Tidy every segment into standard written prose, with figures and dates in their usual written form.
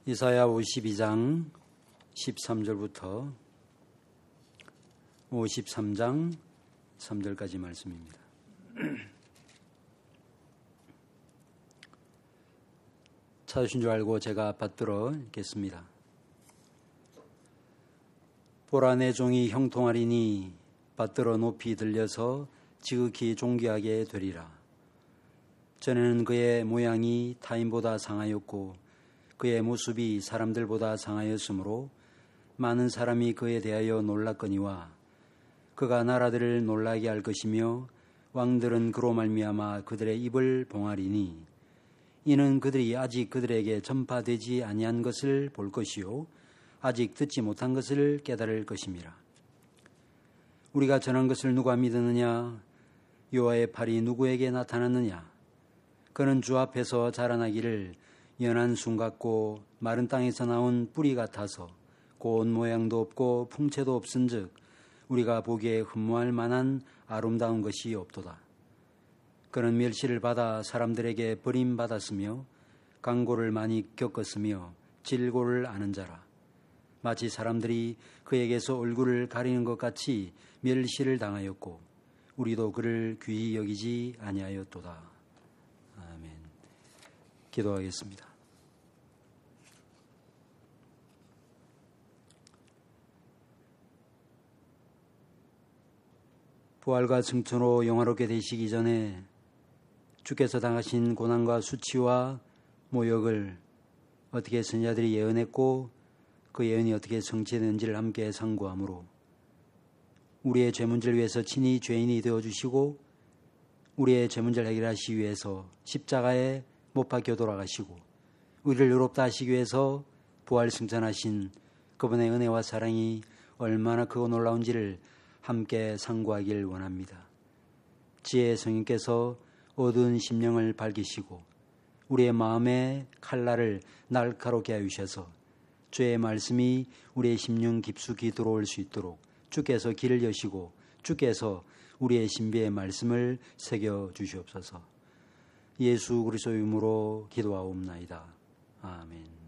이사야 52장 13절부터 53장 3절까지 말씀입니다. 찾으신 줄 알고 제가 받들어 읽겠습니다. 보라, 내 종이 형통하리니 받들어 높이 들려서 지극히 존귀하게 되리라. 전에는 그의 모양이 타인보다 상하였고 그의 모습이 사람들보다 상하였으므로 많은 사람이 그에 대하여 놀랐거니와 그가 나라들을 놀라게 할 것이며 왕들은 그로 말미암아 그들의 입을 봉하리니 이는 그들이 아직 그들에게 전파되지 아니한 것을 볼 것이요 아직 듣지 못한 것을 깨달을 것임이라. 우리가 전한 것을 누가 믿었느냐? 여호와의 팔이 누구에게 나타났느냐? 그는 주 앞에서 자라나기를 연한 순 같고 마른 땅에서 나온 뿌리 같아서 고운 모양도 없고 풍채도 없은즉 우리가 보기에 흠모할 만한 아름다운 것이 없도다. 그는 멸시를 받아 사람들에게 버림받았으며 강고를 많이 겪었으며 질고를 아는 자라. 마치 사람들이 그에게서 얼굴을 가리는 것 같이 멸시를 당하였고 우리도 그를 귀히 여기지 아니하였도다. 아멘. 기도하겠습니다. 부활과 승천으로 영화롭게 되시기 전에 주께서 당하신 고난과 수치와 모욕을 어떻게 선자들이 예언했고 그 예언이 어떻게 성취되는지를 함께 상고하므로 우리의 죄 문제를 위해서 친히 죄인이 되어주시고 우리의 죄 문제를 해결하시기 위해서 십자가에 못 박혀 돌아가시고 우리를 의롭다 하시기 위해서 부활 승천하신 그분의 은혜와 사랑이 얼마나 크고 놀라운지를 함께 상고하길 원합니다. 지혜의 성령께서 어두운 심령을 밝히시고 우리의 마음의 칼날을 날카롭게 하셔서 주의 말씀이 우리의 심령 깊숙이 들어올 수 있도록 주께서 길을 여시고 주께서 우리의 신비의 말씀을 새겨 주시옵소서. 예수 그리스도의 이름으로 기도하옵나이다. 아멘.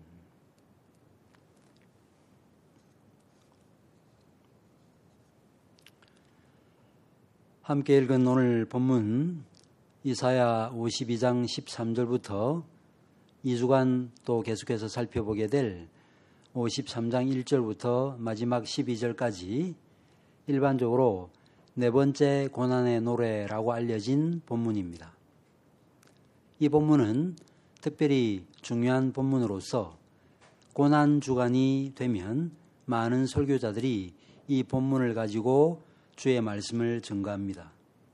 함께 읽은 오늘 본문 이사야 52장 13절부터 2주간 또 계속해서 살펴보게 될 53장 1절부터 마지막 12절까지 일반적으로 네 번째 고난의 노래라고 알려진 본문입니다. 이 본문은 특별히 중요한 본문으로서 고난 주간이 되면 많은 설교자들이 이 본문을 가지고 주의 말씀을 증거합니다.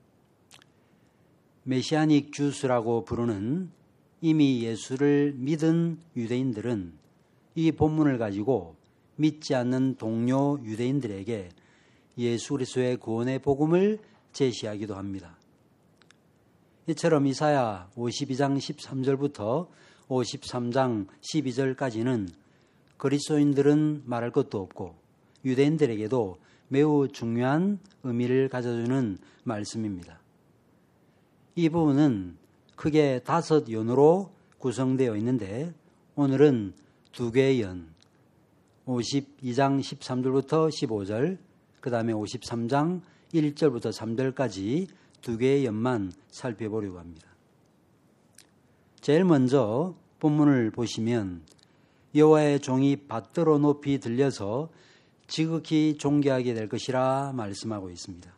메시아닉 주스라고 부르는 이미 예수를 믿은 유대인들은 이 본문을 가지고 믿지 않는 동료 유대인들에게 예수 그리스도의 구원의 복음을 제시하기도 합니다. 이처럼 이사야 52장 13절부터 53장 12절까지는 그리스도인들은 말할 것도 없고 유대인들에게도 매우 중요한 의미를 가져주는 말씀입니다. 이 부분은 크게 5연으로 구성되어 있는데 오늘은 2개의 연, 52장 13절부터 15절, 그 다음에 53장 1절부터 3절까지 2개의 연만 살펴보려고 합니다. 제일 먼저 본문을 보시면 여호와의 종이 받들어 높이 들려서 지극히 존귀하게 될 것이라 말씀하고 있습니다.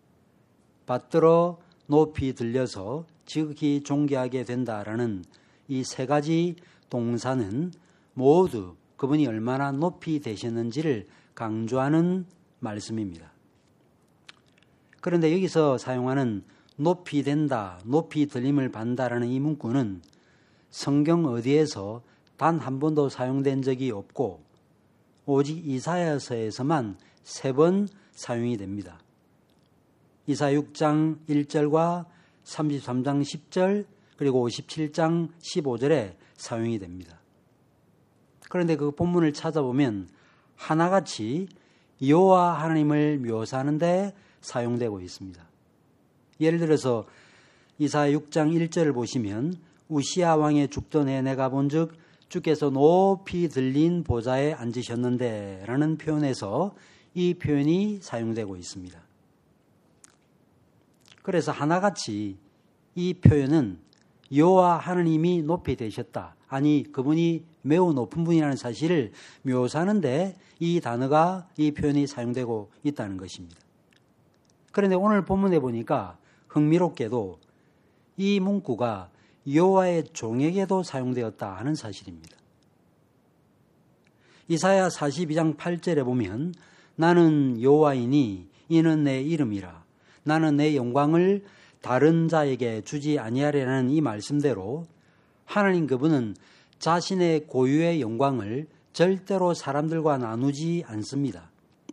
받들어 높이 들려서 지극히 존귀하게 된다라는 이 세 가지 동사는 모두 그분이 얼마나 높이 되셨는지를 강조하는 말씀입니다. 그런데 여기서 사용하는 높이 된다, 높이 들림을 받는다라는 이 문구는 성경 어디에서 단 한 번도 사용된 적이 없고 오직 이사야서에서만 3번 사용이 됩니다. 이사야 6장 1절과 33장 10절 그리고 57장 15절에 사용이 됩니다. 그런데 그 본문을 찾아보면 하나같이 여호와 하나님을 묘사하는 데 사용되고 있습니다. 예를 들어서 이사야 6장 1절을 보시면 우시야 왕의 죽던 해 내가 본즉 주께서 높이 들린 보좌에 앉으셨는데 라는 표현에서 이 표현이 사용되고 있습니다. 그래서 하나같이 이 표현은 여호와 하나님이 높이 되셨다. 아니 그분이 매우 높은 분이라는 사실을 묘사하는데 이 단어가 이 표현이 사용되고 있다는 것입니다. 그런데 오늘 본문에 보니까 흥미롭게도 이 문구가 여호와의 종에게도 사용되었다 하는 사실입니다. 이사야 42장 8절에 보면 나는 여호와이니 이는 내 이름이라 나는 내 영광을 다른 자에게 주지 아니하리라는 이 말씀대로 하나님 그분은 자신의 고유의 영광을 절대로 사람들과 나누지 않습니다.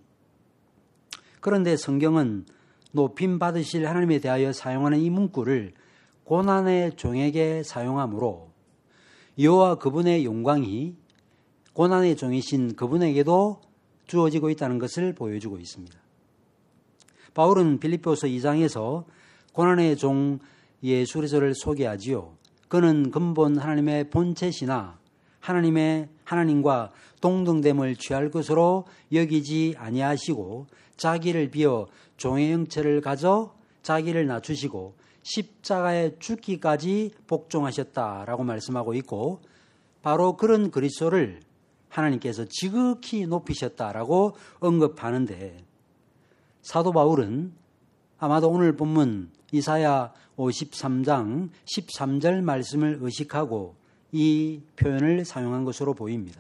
그런데 성경은 높임 받으실 하나님에 대하여 사용하는 이 문구를 고난의 종에게 사용하므로 여호와 그분의 영광이 고난의 종이신 그분에게도 주어지고 있다는 것을 보여주고 있습니다. 바울은 빌립보서 2장에서 고난의 종 예수리서를 소개하지요. 그는 근본 하나님의 본체시나 하나님과 동등됨을 취할 것으로 여기지 아니하시고 자기를 비어 종의 형체를 가져 자기를 낮추시고 십자가에 죽기까지 복종하셨다라고 말씀하고 있고 바로 그런 그리스도를 하나님께서 지극히 높이셨다라고 언급하는데 사도 바울은 아마도 오늘 본문 이사야 53장 13절 말씀을 의식하고 이 표현을 사용한 것으로 보입니다.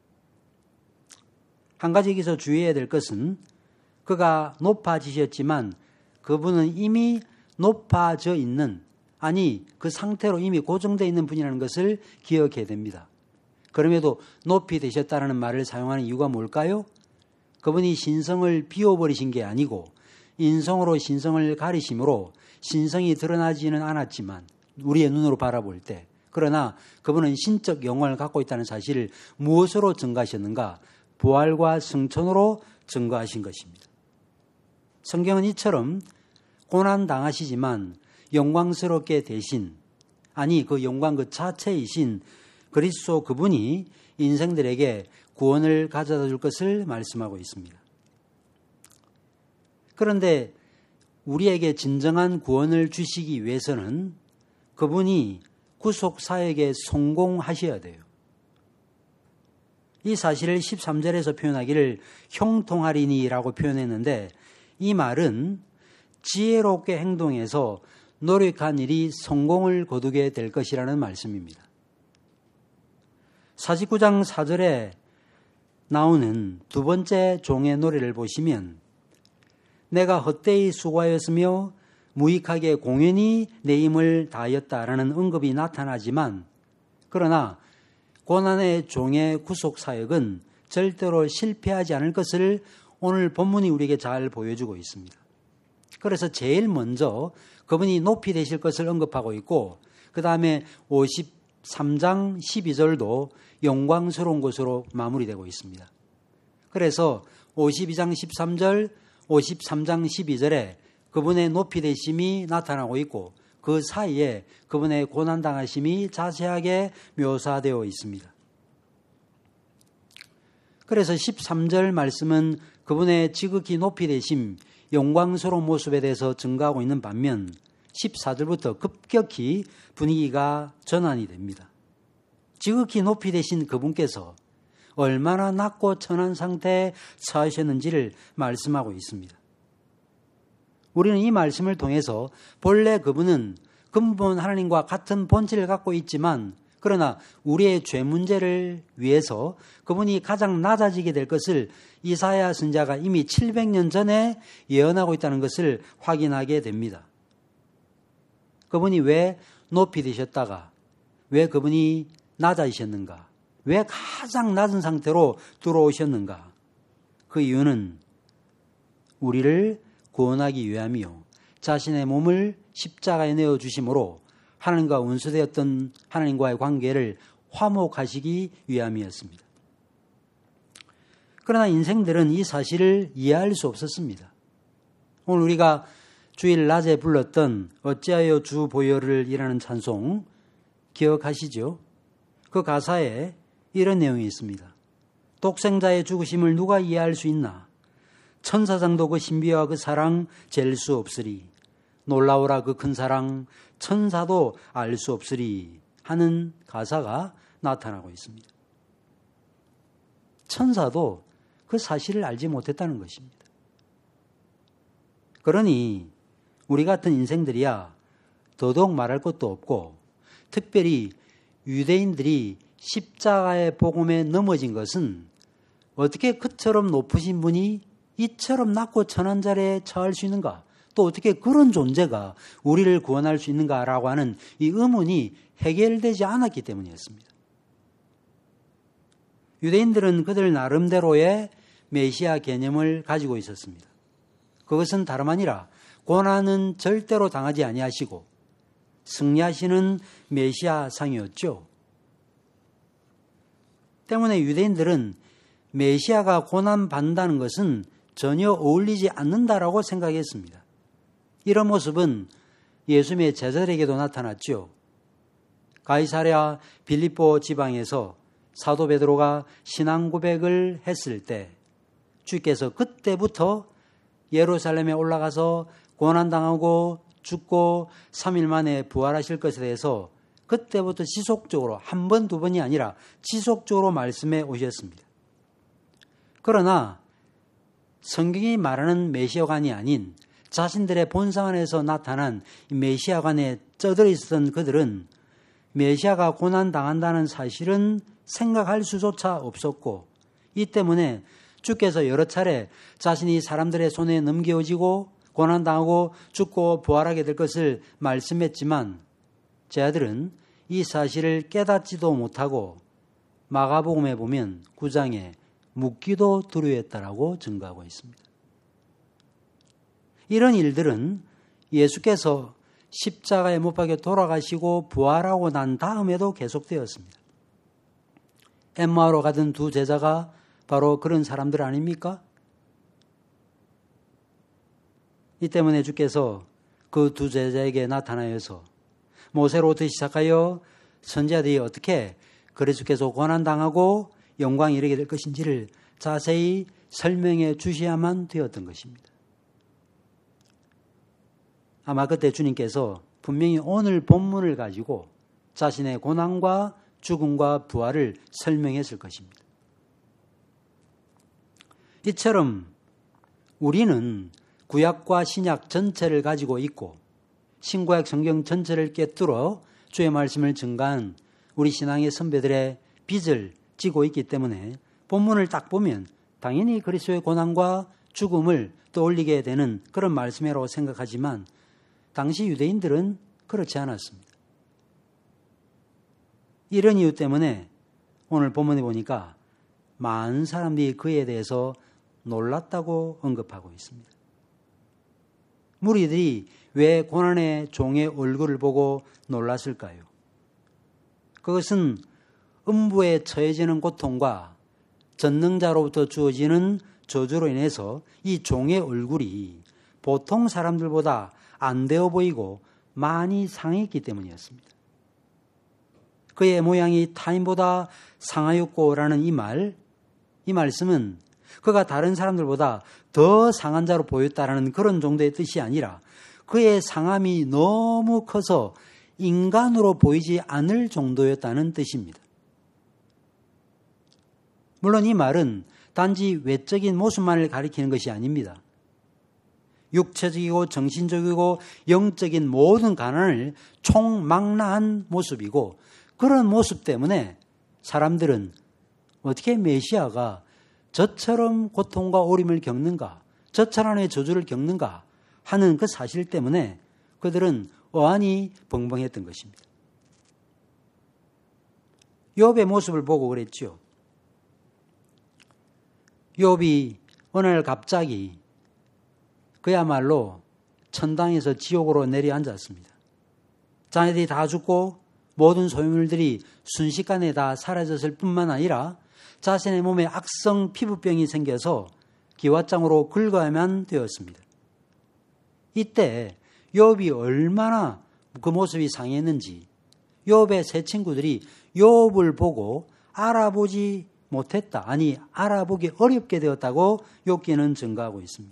한 가지 여기서 주의해야 될 것은 그가 높아지셨지만 그분은 이미 높아져 있는 아니 그 상태로 이미 고정되어 있는 분이라는 것을 기억해야 됩니다. 그럼에도 높이 되셨다는 말을 사용하는 이유가 뭘까요? 그분이 신성을 비워버리신 게 아니고 인성으로 신성을 가리심으로 신성이 드러나지는 않았지만 우리의 눈으로 바라볼 때 그러나 그분은 신적 영광을 갖고 있다는 사실을 무엇으로 증거하셨는가? 부활과 승천으로 증거하신 것입니다. 성경은 이처럼 고난당하시지만 영광스럽게 되신 아니 그 영광 그 자체이신 그리스도 그분이 인생들에게 구원을 가져다 줄 것을 말씀하고 있습니다. 그런데 우리에게 진정한 구원을 주시기 위해서는 그분이 구속사역에 성공하셔야 돼요. 이 사실을 13절에서 표현하기를 형통하리니라고 표현했는데 이 말은 지혜롭게 행동해서 노력한 일이 성공을 거두게 될 것이라는 말씀입니다. 49장 4절에 나오는 두 번째 종의 노래를 보시면 내가 헛되이 수고하였으며 무익하게 공연히 내 힘을 다하였다라는 언급이 나타나지만 그러나 고난의 종의 구속사역은 절대로 실패하지 않을 것을 오늘 본문이 우리에게 잘 보여주고 있습니다. 그래서 제일 먼저 그분이 높이 되실 것을 언급하고 있고 그 다음에 53장 12절도 영광스러운 것으로 마무리되고 있습니다. 그래서 52장 13절, 53장 12절에 그분의 높이 되심이 나타나고 있고 그 사이에 그분의 고난당하심이 자세하게 묘사되어 있습니다. 그래서 13절 말씀은 그분의 지극히 높이 되심, 영광스러운 모습에 대해서 증가하고 있는 반면 14절부터 급격히 분위기가 전환이 됩니다. 지극히 높이 되신 그분께서 얼마나 낮고 천한 상태에 처하셨는지를 말씀하고 있습니다. 우리는 이 말씀을 통해서 본래 그분은 근본 하나님과 같은 본질을 갖고 있지만 그러나 우리의 죄 문제를 위해서 그분이 가장 낮아지게 될 것을 이사야 선지자가 이미 700년 전에 예언하고 있다는 것을 확인하게 됩니다. 그분이 왜 높이 되셨다가 왜 그분이 낮아지셨는가? 왜 가장 낮은 상태로 들어오셨는가? 그 이유는 우리를 구원하기 위함이요 자신의 몸을 십자가에 내어주심으로 하나님과 원수되었던 하나님과의 관계를 화목하시기 위함이었습니다. 그러나 인생들은 이 사실을 이해할 수 없었습니다. 오늘 우리가 주일 낮에 불렀던 어찌하여 주 보혈을 이라는 찬송 기억하시죠? 그 가사에 이런 내용이 있습니다. 독생자의 죽으심을 누가 이해할 수 있나? 천사장도 그 신비와 그 사랑 잴 수 없으리. 놀라우라 그 큰 사랑 천사도 알 수 없으리 하는 가사가 나타나고 있습니다. 천사도 그 사실을 알지 못했다는 것입니다. 그러니 우리 같은 인생들이야 더더욱 말할 것도 없고, 특별히 유대인들이 십자가의 복음에 넘어진 것은 어떻게 그처럼 높으신 분이 이처럼 낮고 천한 자리에 처할 수 있는가? 또 어떻게 그런 존재가 우리를 구원할 수 있는가라고 하는 이 의문이 해결되지 않았기 때문이었습니다. 유대인들은 그들 나름대로의 메시아 개념을 가지고 있었습니다. 그것은 다름 아니라 고난은 절대로 당하지 아니하시고 승리하시는 메시아상이었죠. 때문에 유대인들은 메시아가 고난받는다는 것은 전혀 어울리지 않는다라고 생각했습니다. 이런 모습은 예수님의 제자들에게도 나타났죠. 가이사랴 빌립보 지방에서 사도 베드로가 신앙 고백을 했을 때 주께서 그때부터 예루살렘에 올라가서 고난당하고 죽고 3일 만에 부활하실 것에 대해서 그때부터 지속적으로 한 번, 두 번이 아니라 지속적으로 말씀해 오셨습니다. 그러나 성경이 말하는 메시아관이 아닌 자신들의 본성 안에서 나타난 메시아관에 쩌들어 있었던 그들은 메시아가 고난당한다는 사실은 생각할 수조차 없었고, 이 때문에 주께서 여러 차례 자신이 사람들의 손에 넘겨지고 고난당하고 죽고 부활하게 될 것을 말씀했지만 제자들은 이 사실을 깨닫지도 못하고 마가복음에 보면 9장에 묻기도 두려워했다라고 증거하고 있습니다. 이런 일들은 예수께서 십자가에 못 박혀 돌아가시고 부활하고 난 다음에도 계속되었습니다. 엠마오로 가던 두 제자가 바로 그런 사람들 아닙니까? 이 때문에 주께서 그 두 제자에게 나타나셔서 모세로부터 시작하여 선지자들이 어떻게 그리스도께서 고난당하고 영광에 이르게 될 것인지를 자세히 설명해 주셔야만 되었던 것입니다. 아마 그때 주님께서 분명히 오늘 본문을 가지고 자신의 고난과 죽음과 부활을 설명했을 것입니다. 이처럼 우리는 구약과 신약 전체를 가지고 있고 신구약 성경 전체를 꿰뚫어 주의 말씀을 증가한 우리 신앙의 선배들의 빚을 지고 있기 때문에 본문을 딱 보면 당연히 그리스도의 고난과 죽음을 떠올리게 되는 그런 말씀이라고 생각하지만 당시 유대인들은 그렇지 않았습니다. 이런 이유 때문에 오늘 본문에 보니까 많은 사람들이 그에 대해서 놀랐다고 언급하고 있습니다. 무리들이 왜 고난의 종의 얼굴을 보고 놀랐을까요? 그것은 음부에 처해지는 고통과 전능자로부터 주어지는 저주로 인해서 이 종의 얼굴이 보통 사람들보다 안 되어 보이고 많이 상했기 때문이었습니다. 그의 모양이 타인보다 상하였고라는 이 말씀은 그가 다른 사람들보다 더 상한 자로 보였다라는 그런 정도의 뜻이 아니라 그의 상함이 너무 커서 인간으로 보이지 않을 정도였다는 뜻입니다. 물론 이 말은 단지 외적인 모습만을 가리키는 것이 아닙니다. 육체적이고 정신적이고 영적인 모든 가난을 총망라한 모습이고, 그런 모습 때문에 사람들은 어떻게 메시아가 저처럼 고통과 오림을 겪는가, 저처럼의 저주를 겪는가 하는 그 사실 때문에 그들은 어안이 벙벙했던 것입니다. 욥의 모습을 보고 그랬죠. 욥이 어느 날 갑자기 그야말로 천당에서 지옥으로 내려앉았습니다. 자녀들이 다 죽고 모든 소유물들이 순식간에 다 사라졌을 뿐만 아니라 자신의 몸에 악성 피부병이 생겨서 기왓장으로 긁어야만 되었습니다. 이때 욥이 얼마나 그 모습이 상했는지 욥의 세 친구들이 욥을 보고 알아보지 못했다. 아니, 알아보기 어렵게 되었다고 욥기는 증거하고 있습니다.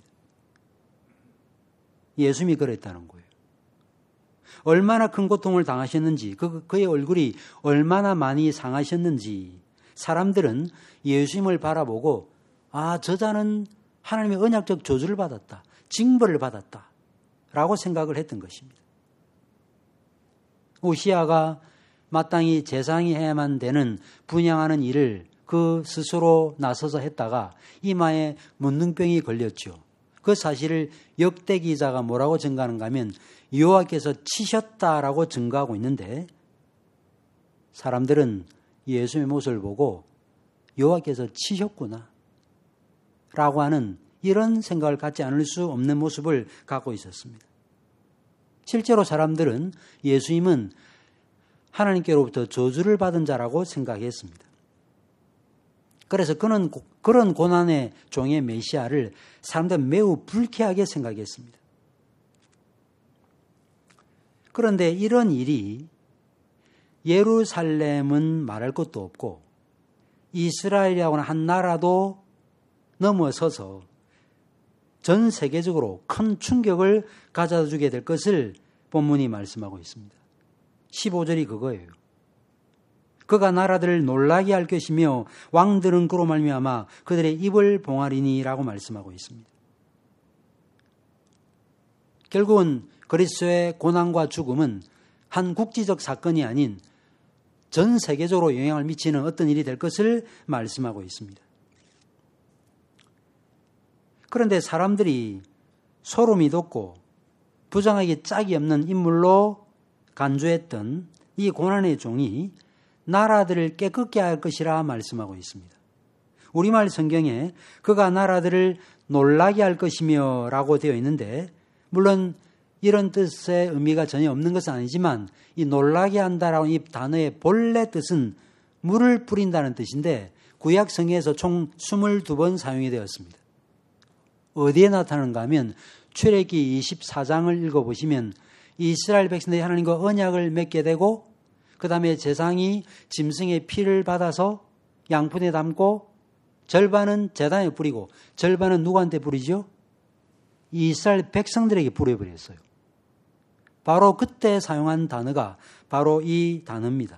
예수님이 그랬다는 거예요. 얼마나 큰 고통을 당하셨는지, 그의 얼굴이 얼마나 많이 상하셨는지 사람들은 예수님을 바라보고 저자는 하나님의 언약적 저주를 받았다. 징벌을 받았다. 라고 생각을 했던 것입니다. 우시아가 마땅히 제사장이 해야만 되는 분향하는 일을 그 스스로 나서서 했다가 이마에 문둥병이 걸렸죠. 그 사실을 역대 기자가 뭐라고 증거하는가 하면 여호와께서 치셨다라고 증거하고 있는데 사람들은 예수님의 모습을 보고 여호와께서 치셨구나 라고 하는 이런 생각을 갖지 않을 수 없는 모습을 갖고 있었습니다. 실제로 사람들은 예수님은 하나님께로부터 저주를 받은 자라고 생각했습니다. 그래서 그는 그런 고난의 종의 메시아를 사람들은 매우 불쾌하게 생각했습니다. 그런데 이런 일이 예루살렘은 말할 것도 없고 이스라엘이라고 하는 한 나라도 넘어서서 전 세계적으로 큰 충격을 가져다 주게 될 것을 본문이 말씀하고 있습니다. 15절이 그거예요. 그가 나라들을 놀라게 할 것이며 왕들은 그로 말미암아 그들의 입을 봉하리니라고 말씀하고 있습니다. 결국은 그리스도의 고난과 죽음은 한 국지적 사건이 아닌 전 세계적으로 영향을 미치는 어떤 일이 될 것을 말씀하고 있습니다. 그런데 사람들이 소름이 돋고 부정하기 짝이 없는 인물로 간주했던 이 고난의 종이 나라들을 깨끗게 할 것이라 말씀하고 있습니다. 우리말 성경에 그가 나라들을 놀라게 할 것이며 라고 되어 있는데 물론 이런 뜻의 의미가 전혀 없는 것은 아니지만 이 놀라게 한다라는 이 단어의 본래 뜻은 물을 뿌린다는 뜻인데 구약 성경에서 총 22번 사용이 되었습니다. 어디에 나타나는가 하면 출애굽기 24장을 읽어보시면 이스라엘 백성들이 하나님과 언약을 맺게 되고 그 다음에 제사장이 짐승의 피를 받아서 양푼에 담고 절반은 제단에 뿌리고 절반은 누구한테 뿌리죠? 이스라엘 백성들에게 뿌려버렸어요. 바로 그때 사용한 단어가 바로 이 단어입니다.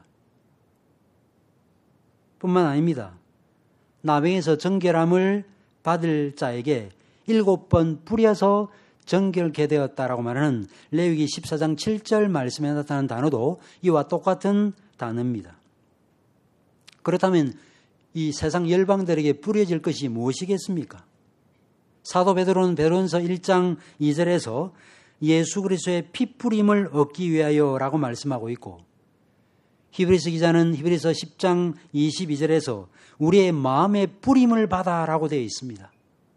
뿐만 아닙니다. 나병에서 정결함을 받을 자에게 7번 뿌려서 정결케 되었다라고 말하는 레위기 14장 7절 말씀에 나타나는 단어도 이와 똑같은 단어입니다. 그렇다면 이 세상 열방들에게 뿌려질 것이 무엇이겠습니까? 사도 베드로는 베드로전서 1장 2절에서 예수 그리스도의 피뿌림을 얻기 위하여라고 말씀하고 있고 히브리서 기자는 히브리서 10장 22절에서 우리의 마음의 뿌림을 받아라고 되어 있습니다.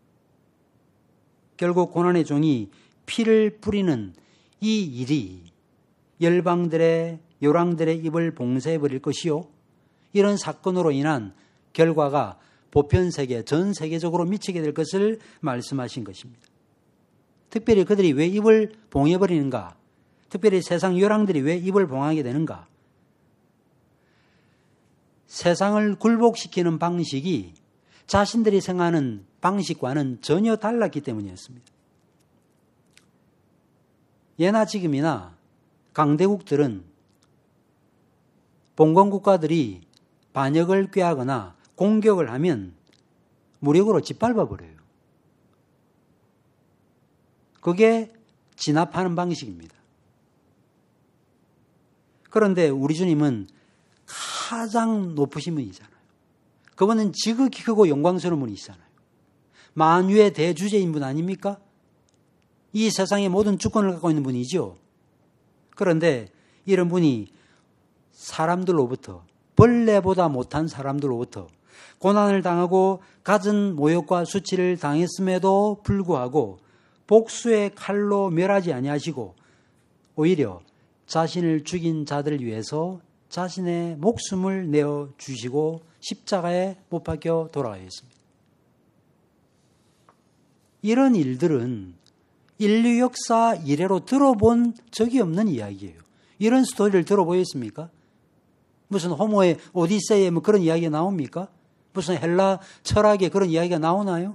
결국 고난의 종이 피를 뿌리는 이 일이 열방들의 요랑들의 입을 봉쇄해버릴 것이요 이런 사건으로 인한 결과가 보편세계 전 세계적으로 미치게 될 것을 말씀하신 것입니다. 특별히 그들이 왜 입을 봉해버리는가? 특별히 세상 요랑들이 왜 입을 봉하게 되는가? 세상을 굴복시키는 방식이 자신들이 생각하는 방식과는 전혀 달랐기 때문이었습니다. 예나 지금이나 강대국들은 봉건국가들이 반역을 꾀하거나 공격을 하면 무력으로 짓밟아 버려요. 그게 진압하는 방식입니다. 그런데 우리 주님은 가장 높으신 분이잖아요. 그분은 지극히 크고 영광스러운 분이시잖아요. 만유의 대주제인 분 아닙니까? 이 세상의 모든 주권을 갖고 있는 분이죠. 그런데 이런 분이 사람들로부터 벌레보다 못한 사람들로부터 고난을 당하고 갖은 모욕과 수치를 당했음에도 불구하고 복수의 칼로 멸하지 아니하시고 오히려 자신을 죽인 자들을 위해서 자신의 목숨을 내어주시고 십자가에 못 박혀 돌아가셨습니다. 이런 일들은 인류 역사 이래로 들어본 적이 없는 이야기예요. 이런 스토리를 들어보셨습니까? 무슨 호모의 오디세이에 뭐 그런 이야기가 나옵니까? 무슨 헬라 철학에 그런 이야기가 나오나요?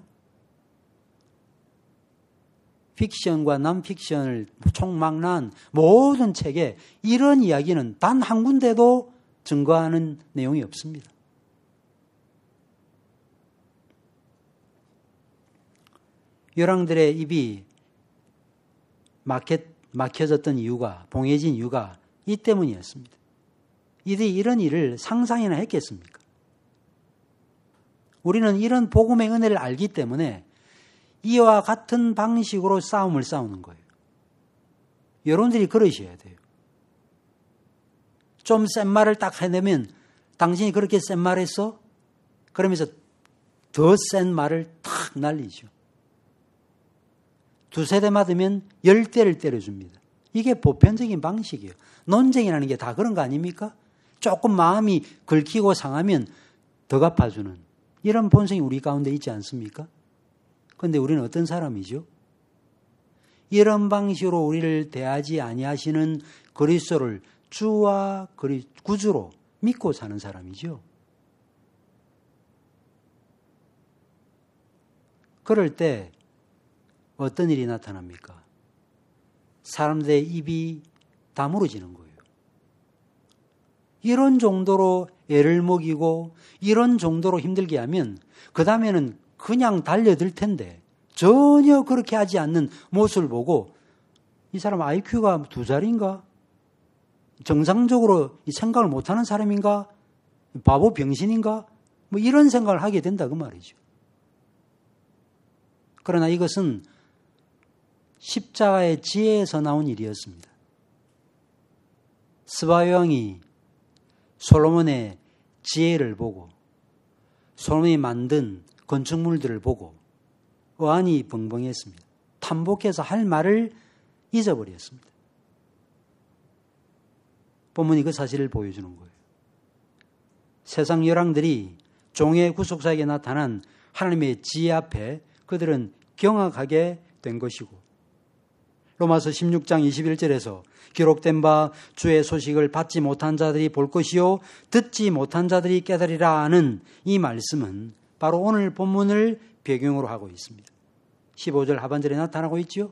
픽션과 non-픽션을 총망라한 모든 책에 이런 이야기는 단 한 군데도 증거하는 내용이 없습니다. 열왕들의 입이 막혀졌던 이유가, 봉해진 이유가 이 때문이었습니다. 이들이 이런 일을 상상이나 했겠습니까? 우리는 이런 복음의 은혜를 알기 때문에 이와 같은 방식으로 싸움을 싸우는 거예요. 여러분들이 그러셔야 돼요. 좀 센 말을 딱 해내면 당신이 그렇게 센 말 했어? 그러면서 더 센 말을 탁 날리죠. 두세 대 맞으면 10대를 때려줍니다. 이게 보편적인 방식이에요. 논쟁이라는 게 다 그런 거 아닙니까? 조금 마음이 긁히고 상하면 더 갚아주는 이런 본성이 우리 가운데 있지 않습니까? 그런데 우리는 어떤 사람이죠? 이런 방식으로 우리를 대하지 아니하시는 그리스도를 주와 구주로 믿고 사는 사람이죠. 그럴 때 어떤 일이 나타납니까? 사람들의 입이 다물어지는 거예요. 이런 정도로 애를 먹이고 이런 정도로 힘들게 하면 그 다음에는 그냥 달려들 텐데 전혀 그렇게 하지 않는 모습을 보고 이 사람 IQ가 2살인가? 정상적으로 생각을 못하는 사람인가? 바보 병신인가? 뭐 이런 생각을 하게 된다 그 말이죠. 그러나 이것은 십자가의 지혜에서 나온 일이었습니다. 스바야 왕이 솔로몬의 지혜를 보고 솔로몬이 만든 건축물들을 보고 어안이 벙벙했습니다. 탐복해서 할 말을 잊어버렸습니다. 본문이 그 사실을 보여주는 거예요. 세상 열왕들이 종의 구속사에게 나타난 하나님의 지혜 앞에 그들은 경악하게 된 것이고 로마서 16장 21절에서 기록된 바 주의 소식을 받지 못한 자들이 볼 것이요 듣지 못한 자들이 깨달으리라 하는 이 말씀은 바로 오늘 본문을 배경으로 하고 있습니다. 15절 하반절에 나타나고 있죠.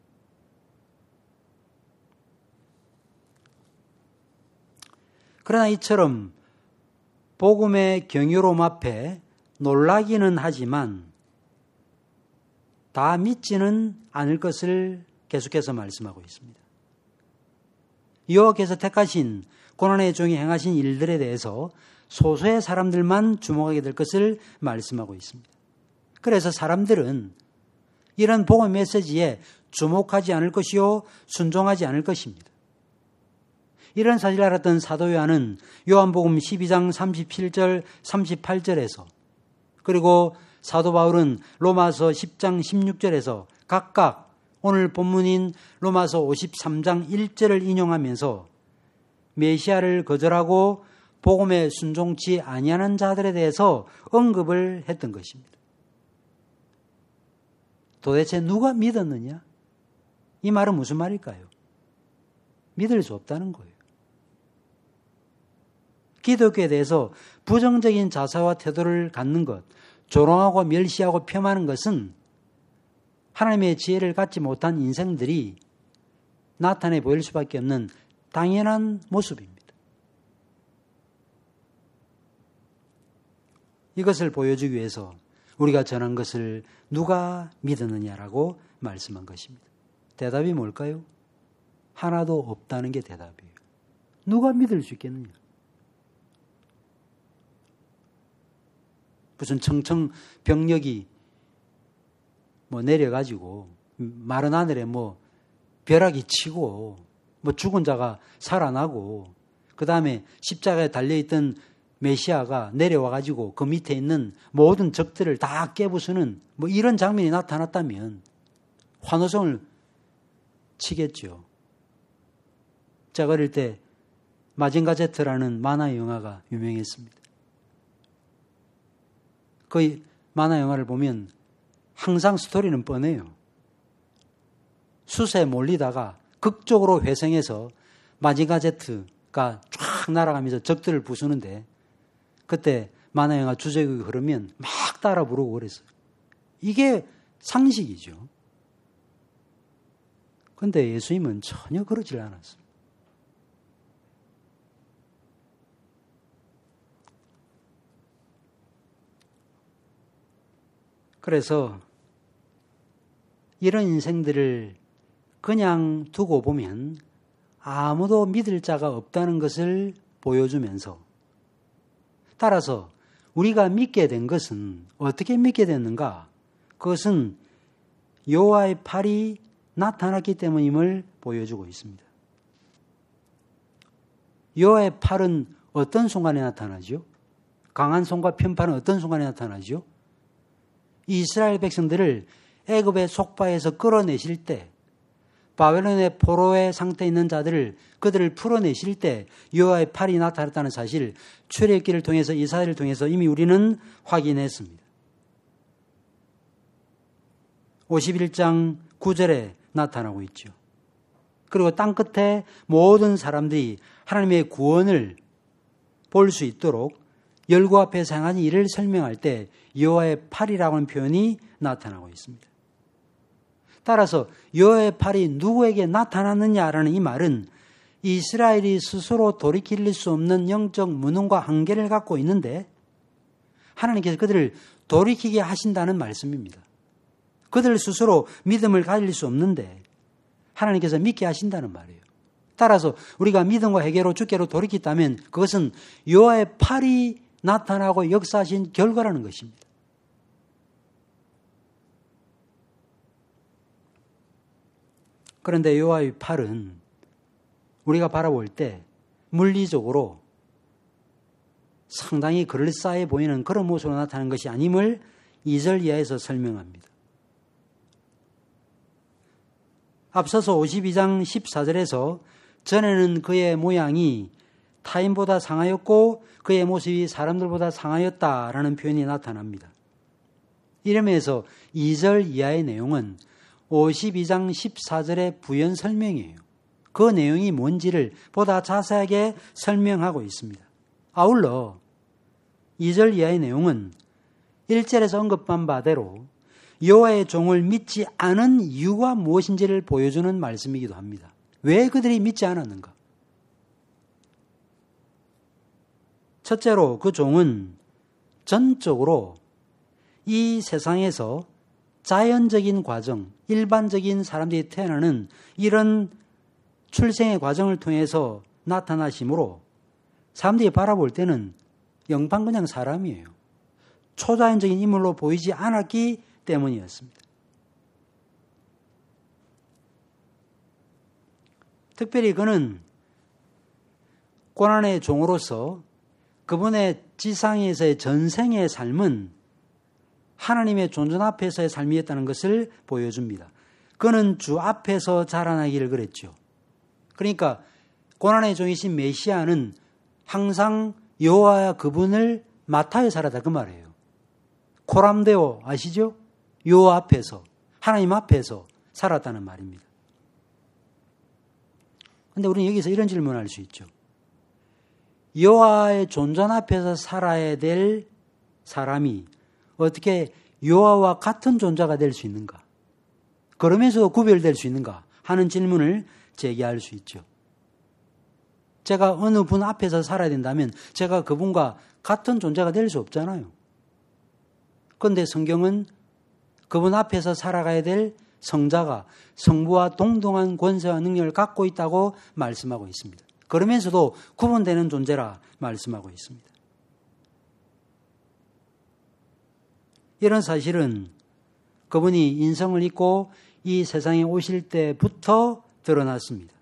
그러나 이처럼 복음의 경이로움 앞에 놀라기는 하지만 다 믿지는 않을 것을 계속해서 말씀하고 있습니다. 여호와께서 택하신 고난의 종이 행하신 일들에 대해서 소수의 사람들만 주목하게 될 것을 말씀하고 있습니다. 그래서 사람들은 이런 복음 메시지에 주목하지 않을 것이요 순종하지 않을 것입니다. 이런 사실을 알았던 사도 요한은 요한복음 12장 37절 38절에서 그리고 사도 바울은 로마서 10장 16절에서 각각 오늘 본문인 로마서 53장 1절을 인용하면서 메시아를 거절하고 복음에 순종치 아니하는 자들에 대해서 언급을 했던 것입니다. 도대체 누가 믿었느냐? 이 말은 무슨 말일까요? 믿을 수 없다는 거예요. 기독교에 대해서 부정적인 자세와 태도를 갖는 것, 조롱하고 멸시하고 폄하하는 것은 하나님의 지혜를 갖지 못한 인생들이 나타내 보일 수밖에 없는 당연한 모습입니다. 이것을 보여주기 위해서 우리가 전한 것을 누가 믿었느냐라고 말씀한 것입니다. 대답이 뭘까요? 하나도 없다는 게 대답이에요. 누가 믿을 수 있겠느냐? 무슨 청청병력이 내려가지고 마른 하늘에 벼락이 치고 죽은 자가 살아나고 그 다음에 십자가에 달려있던 메시아가 내려와가지고 그 밑에 있는 모든 적들을 다 깨부수는 이런 장면이 나타났다면 환호성을 치겠죠. 제가 어릴 때 마징가 제트라는 만화 영화가 유명했습니다. 그 만화 영화를 보면 항상 스토리는 뻔해요. 숫에 몰리다가 극적으로 회생해서 마징가 제트가 쫙 날아가면서 적들을 부수는데 그때 만화영화 주제곡이 흐르면 막 따라 부르고 그랬어요. 이게 상식이죠. 그런데 예수님은 전혀 그러질 않았어요. 그래서 이런 인생들을 그냥 두고 보면 아무도 믿을 자가 없다는 것을 보여주면서 따라서 우리가 믿게 된 것은 어떻게 믿게 됐는가? 그것은 여호와의 팔이 나타났기 때문임을 보여주고 있습니다. 여호와의 팔은 어떤 순간에 나타나죠? 강한 손과 편팔은 어떤 순간에 나타나죠? 이스라엘 백성들을 애굽의 속바에서 끌어내실 때 바벨론의 포로의 상태에 있는 자들을 그들을 풀어내실 때 여호와의 팔이 나타났다는 사실 출애굽기를 통해서 이사야를 통해서 이미 우리는 확인했습니다. 51장 9절에 나타나고 있죠. 그리고 땅끝에 모든 사람들이 하나님의 구원을 볼 수 있도록 열고 앞에서 행한 일을 설명할 때 여호와의 팔이라고 하는 표현이 나타나고 있습니다. 따라서 여호와의 팔이 누구에게 나타났느냐라는 이 말은 이스라엘이 스스로 돌이킬 수 없는 영적 무능과 한계를 갖고 있는데 하나님께서 그들을 돌이키게 하신다는 말씀입니다. 그들 스스로 믿음을 가질 수 없는데 하나님께서 믿게 하신다는 말이에요. 따라서 우리가 믿음과 회개로 주께로 돌이켰다면 그것은 여호와의 팔이 나타나고 역사하신 결과라는 것입니다. 그런데 여호와의 팔은 우리가 바라볼 때 물리적으로 상당히 그럴싸해 보이는 그런 모습으로 나타나는 것이 아님을 2절 이하에서 설명합니다. 앞서서 52장 14절에서 전에는 그의 모양이 타인보다 상하였고 그의 모습이 사람들보다 상하였다라는 표현이 나타납니다. 이러면서 2절 이하의 내용은 52장 14절의 부연 설명이에요. 그 내용이 뭔지를 보다 자세하게 설명하고 있습니다. 아울러 2절 이하의 내용은 1절에서 언급한 바대로 여호와의 종을 믿지 않은 이유가 무엇인지를 보여주는 말씀이기도 합니다. 왜 그들이 믿지 않았는가? 첫째로 그 종은 전적으로 이 세상에서 자연적인 과정, 일반적인 사람들이 태어나는 이런 출생의 과정을 통해서 나타나심으로 사람들이 바라볼 때는 영판 그냥 사람이에요. 초자연적인 인물로 보이지 않았기 때문이었습니다. 특별히 그는 고난의 종으로서 그분의 지상에서의 전생의 삶은 하나님의 존전 앞에서의 삶이었다는 것을 보여줍니다. 그는 주 앞에서 자라나기를 그랬죠. 그러니까 고난의 종이신 메시아는 항상 여호와야 그분을 맡아야 살았다 그 말이에요. 코람데오 아시죠? 여호와 앞에서 하나님 앞에서 살았다는 말입니다. 그런데 우리는 여기서 이런 질문을 할 수 있죠. 여호와의 존전 앞에서 살아야 될 사람이 어떻게 여호와와 같은 존재가 될 수 있는가? 그러면서도 구별될 수 있는가? 하는 질문을 제기할 수 있죠. 제가 어느 분 앞에서 살아야 된다면 제가 그분과 같은 존재가 될 수 없잖아요. 그런데 성경은 그분 앞에서 살아가야 될 성자가 성부와 동등한 권세와 능력을 갖고 있다고 말씀하고 있습니다. 그러면서도 구분되는 존재라 말씀하고 있습니다. 이런 사실은 그분이 인성을 입고 이 세상에 오실 때부터 드러났습니다.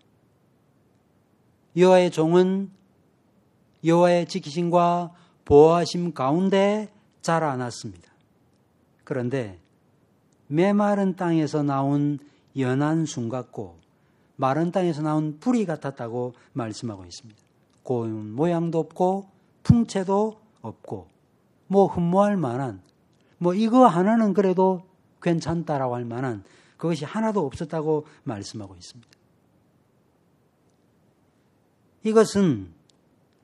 여호와의 종은 여호와의 지키심과 보호하심 가운데 자라났습니다. 그런데 메마른 땅에서 나온 연한 순 같고 마른 땅에서 나온 뿌리 같았다고 말씀하고 있습니다. 고운 모양도 없고 풍채도 없고 흠모할 만한 이거 하나는 그래도 괜찮다라고 할 만한 그것이 하나도 없었다고 말씀하고 있습니다. 이것은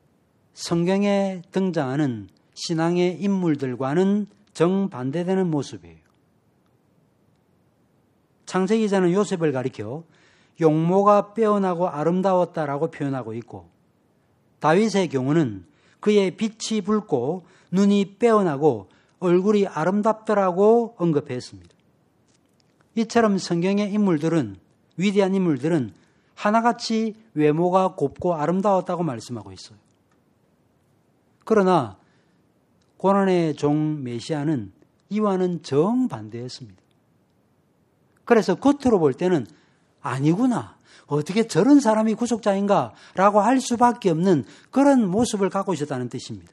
성경에 등장하는 신앙의 인물들과는 정반대되는 모습이에요. 창세기자는 요셉을 가리켜 용모가 빼어나고 아름다웠다라고 표현하고 있고, 다윗의 경우는 그의 빛이 붉고 눈이 빼어나고 얼굴이 아름답더라고 언급했습니다. 이처럼 성경의 인물들은, 위대한 인물들은 하나같이 외모가 곱고 아름다웠다고 말씀하고 있어요. 그러나 고난의 종 메시아는 이와는 정반대였습니다. 그래서 겉으로 볼 때는 아니구나, 어떻게 저런 사람이 구속자인가 라고 할 수밖에 없는 그런 모습을 갖고 있었다는 뜻입니다.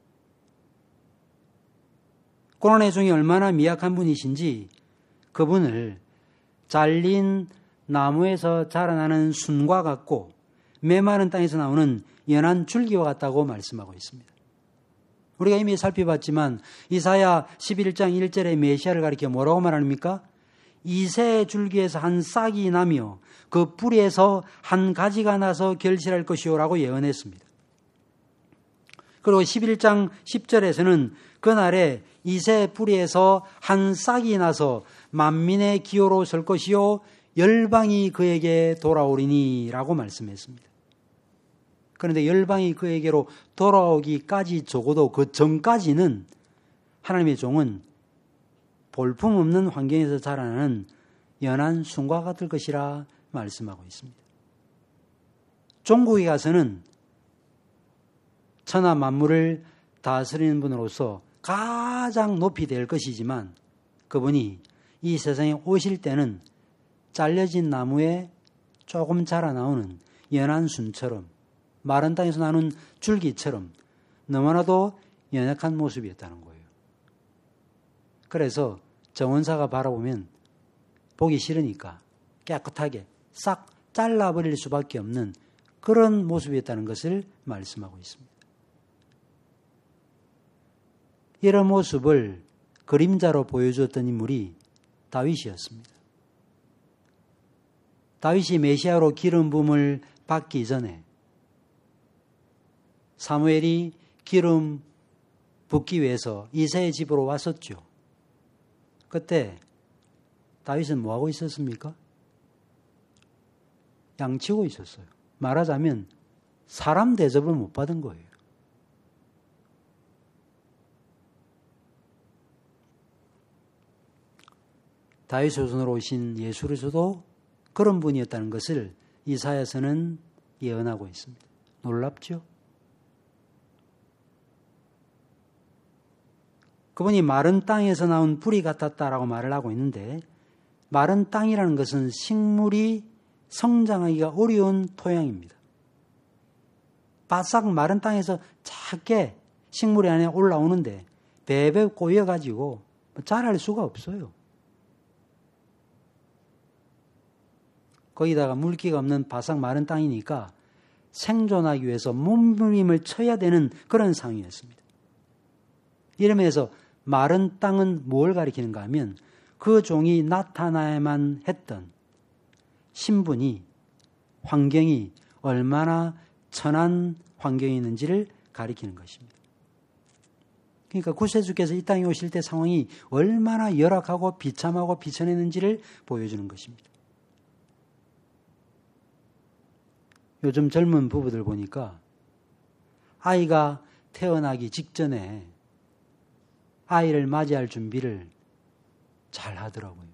고난의 종이 얼마나 미약한 분이신지 그분을 잘린 나무에서 자라나는 순과 같고 메마른 땅에서 나오는 연한 줄기와 같다고 말씀하고 있습니다. 우리가 이미 살펴봤지만 이사야 11장 1절의 메시아를 가리켜 뭐라고 말합니까? 이새의 줄기에서 한 싹이 나며 그 뿌리에서 한 가지가 나서 결실할 것이요 라고 예언했습니다. 그리고 11장 10절에서는 그날에 이새 뿌리에서 한 싹이 나서 만민의 기호로 설 것이요 열방이 그에게 돌아오리니 라고 말씀했습니다. 그런데 열방이 그에게로 돌아오기까지 적어도 그 전까지는 하나님의 종은 볼품없는 환경에서 자라나는 연한 순과 같을 것이라 말씀하고 있습니다. 종국에 가서는 천하 만물을 다스리는 분으로서 가장 높이 될 것이지만 그분이 이 세상에 오실 때는 잘려진 나무에 조금 자라나오는 연한 순처럼, 마른 땅에서 나는 줄기처럼 너무나도 연약한 모습이었다는 거예요. 그래서 정원사가 바라보면 보기 싫으니까 깨끗하게 싹 잘라버릴 수밖에 없는 그런 모습이었다는 것을 말씀하고 있습니다. 이런 모습을 그림자로 보여주었던 인물이 다윗이었습니다. 다윗이 메시아로 기름 부음을 받기 전에 사무엘이 기름 붓기 위해서 이새의 집으로 왔었죠. 그때 다윗은 뭐하고 있었습니까? 양치고 있었어요. 말하자면 사람 대접을 못 받은 거예요. 다윗의 손으로 오신 예수 그리스도도 그런 분이었다는 것을 이사야서는 예언하고 있습니다. 놀랍죠? 그분이 마른 땅에서 나온 뿌리 같았다라고 말을 하고 있는데, 마른 땅이라는 것은 식물이 성장하기가 어려운 토양입니다. 바싹 마른 땅에서 작게 식물이 안에 올라오는데 배배 꼬여가지고 자랄 수가 없어요. 거기다가 물기가 없는 바싹 마른 땅이니까 생존하기 위해서 몸부림을 쳐야 되는 그런 상황이었습니다. 이러면서 마른 땅은 뭘 가리키는가 하면 그 종이 나타나야만 했던 신분이, 환경이 얼마나 천한 환경이었는지를 가리키는 것입니다. 그러니까 구세주께서 이 땅에 오실 때 상황이 얼마나 열악하고 비참하고 비천했는지를 보여주는 것입니다. 요즘 젊은 부부들 보니까 아이가 태어나기 직전에 아이를 맞이할 준비를 잘 하더라고요.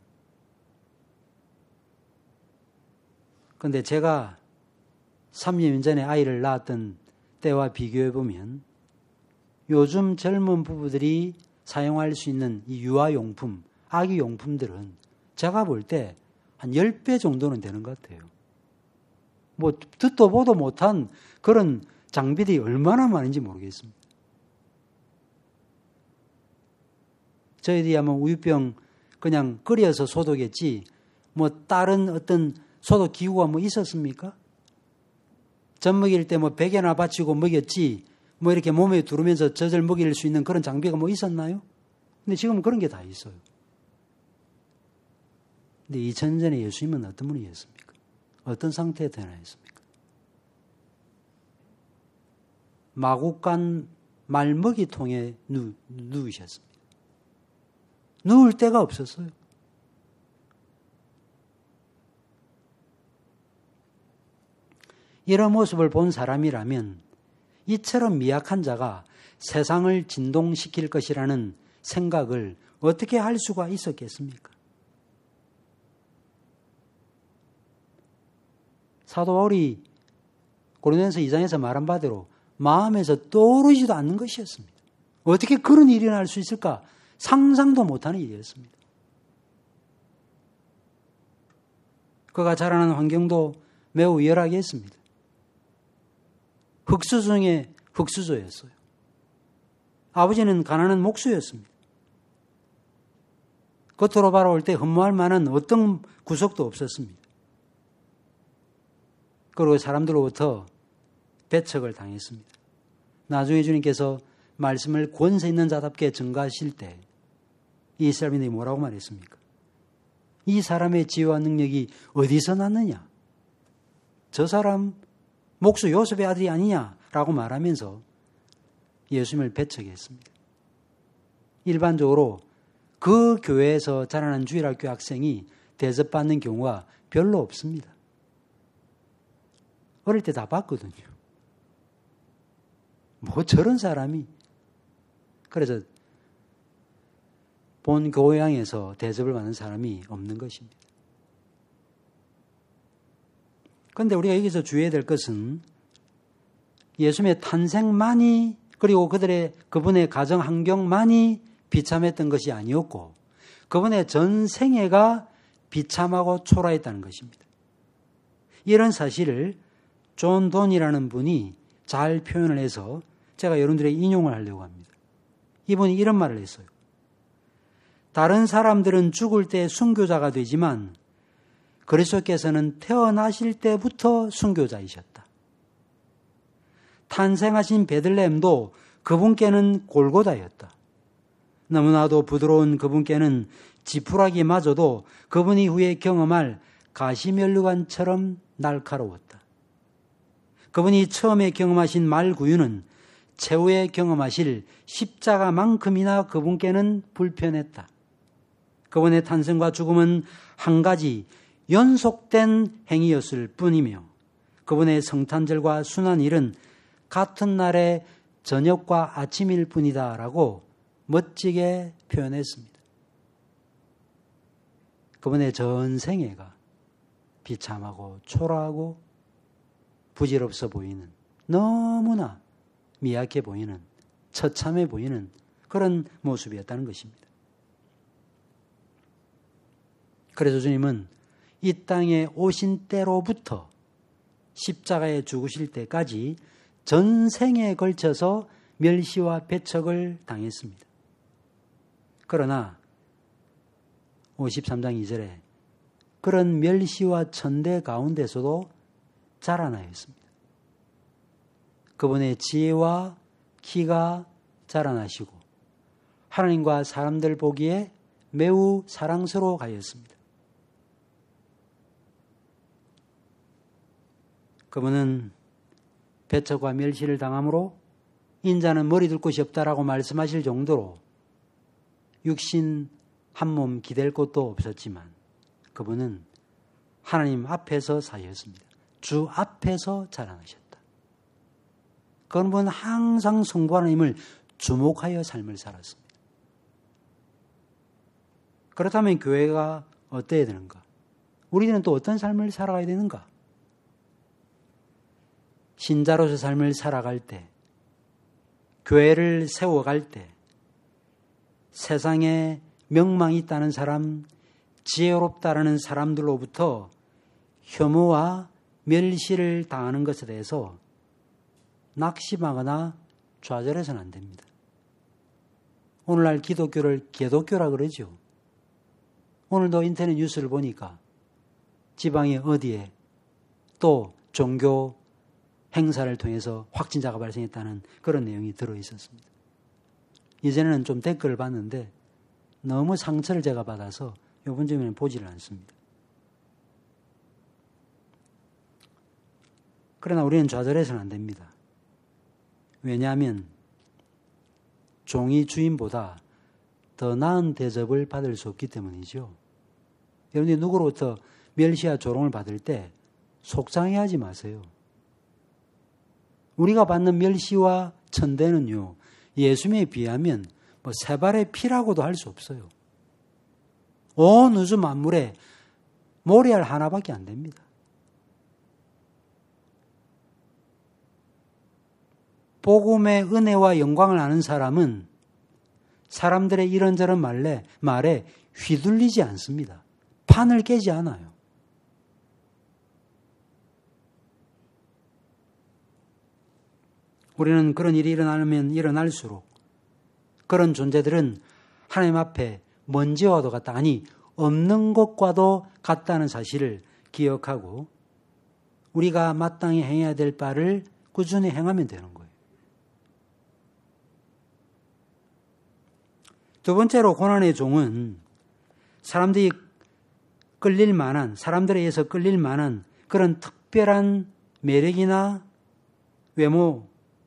그런데 제가 3년 전에 아이를 낳았던 때와 비교해 보면 요즘 젊은 부부들이 사용할 수 있는 이 유아용품, 아기용품들은 제가 볼 때 한 10배 정도는 되는 것 같아요. 뭐 듣도 보도 못한 그런 장비들이 얼마나 많은지 모르겠습니다. 저희들이 뭐 우유병 그냥 끓여서 소독했지 뭐 다른 어떤 소독 기구가 뭐 있었습니까? 젖 먹일 때 뭐 베개나 받치고 먹였지 뭐 이렇게 몸에 두르면서 젖을 먹일 수 있는 그런 장비가 뭐 있었나요? 근데 지금은 그런 게 다 있어요. 근데 2000년 전에 예수님은 어떤 분이었습니까? 어떤 상태에 태어나셨습니까? 마구간 말먹이통에 누우셨습니다. 누울 데가 없었어요. 이런 모습을 본 사람이라면 이처럼 미약한 자가 세상을 진동시킬 것이라는 생각을 어떻게 할 수가 있었겠습니까? 사도 바울이 고린도전서 2장에서 말한 바대로 마음에서 떠오르지도 않는 것이었습니다. 어떻게 그런 일이 일어날 수 있을까? 상상도 못하는 일이었습니다. 그가 자라는 환경도 매우 열악해 했습니다. 흙수 중에 흙수저였어요. 아버지는 가난한 목수였습니다. 겉으로 바라볼 때 흠모할 만한 어떤 구석도 없었습니다. 그리고 사람들로부터 배척을 당했습니다. 나중에 주님께서 말씀을 권세 있는 자답게 전가하실 때 이 사람들이 뭐라고 말했습니까? 이 사람의 지혜와 능력이 어디서 났느냐? 저 사람 목수 요셉의 아들이 아니냐라고 말하면서 예수님을 배척했습니다. 일반적으로 그 교회에서 자라난 주일학교 학생이 대접받는 경우가 별로 없습니다. 어릴 때 다 봤거든요. 뭐 저런 사람이. 그래서 본 교양에서 대접을 받는 사람이 없는 것입니다. 그런데 우리가 여기서 주의해야 될 것은 예수님의 탄생만이 그리고 그분의 가정 환경만이 비참했던 것이 아니었고 그분의 전 생애가 비참하고 초라했다는 것입니다. 이런 사실을 존 돈이라는 분이 잘 표현을 해서 제가 여러분들에게 인용을 하려고 합니다. 이분이 이런 말을 했어요. 다른 사람들은 죽을 때 순교자가 되지만 그리스도께서는 태어나실 때부터 순교자이셨다. 탄생하신 베들레헴도 그분께는 골고다였다. 너무나도 부드러운 그분께는 지푸라기마저도 그분이 후에 경험할 가시면류관처럼 날카로웠다. 그분이 처음에 경험하신 말구유는 최후에 경험하실 십자가만큼이나 그분께는 불편했다. 그분의 탄생과 죽음은 한 가지 연속된 행위였을 뿐이며 그분의 성탄절과 순환일은 같은 날의 저녁과 아침일 뿐이다라고 멋지게 표현했습니다. 그분의 전 생애가 비참하고 초라하고 부질없어 보이는 너무나 미약해 보이는 처참해 보이는 그런 모습이었다는 것입니다. 그래서 주님은 이 땅에 오신 때로부터 십자가에 죽으실 때까지 전생에 걸쳐서 멸시와 배척을 당했습니다. 그러나 53장 2절에 그런 멸시와 천대 가운데서도 자라나였습니다. 그분의 지혜와 키가 자라나시고 하나님과 사람들 보기에 매우 사랑스러워 가였습니다. 그분은 배척과 멸시를 당함으로 인자는 머리 둘 곳이 없다라고 말씀하실 정도로 육신 한 몸 기댈 곳도 없었지만 그분은 하나님 앞에서 사셨습니다. 주 앞에서 자라나셨다. 그분은 항상 성부 하나님을 주목하여 삶을 살았습니다. 그렇다면 교회가 어때야 되는가? 우리는 또 어떤 삶을 살아가야 되는가? 신자로서 삶을 살아갈 때, 교회를 세워갈 때, 세상에 명망이 있다는 사람, 지혜롭다라는 사람들로부터 혐오와 멸시를 당하는 것에 대해서 낙심하거나 좌절해서는 안 됩니다. 오늘날 기독교를 개독교라 그러죠. 오늘도 인터넷 뉴스를 보니까 지방의 어디에 또 종교 행사를 통해서 확진자가 발생했다는 그런 내용이 들어있었습니다. 이전에는 좀 댓글을 봤는데 너무 상처를 제가 받아서 이번 주에는 보지를 않습니다. 그러나 우리는 좌절해서는 안 됩니다. 왜냐하면 종이 주인보다 더 나은 대접을 받을 수 없기 때문이죠. 여러분이 누구로부터 멸시와 조롱을 받을 때 속상해하지 마세요. 우리가 받는 멸시와 천대는요, 예수님에 비하면 세 발의 피라고도 할 수 없어요. 온 우주 만물에 모래알 하나밖에 안 됩니다. 복음의 은혜와 영광을 아는 사람은 사람들의 이런저런 말에 휘둘리지 않습니다. 판을 깨지 않아요. 우리는 그런 일이 일어나면 일어날수록 그런 존재들은 하나님 앞에 먼지와도 같다, 아니 없는 것과도 같다는 사실을 기억하고 우리가 마땅히 행해야 될 바를 꾸준히 행하면 되는 거예요. 두 번째로 고난의 종은 사람들이 사람들에 의해서 끌릴 만한 그런 특별한 매력이나 외모,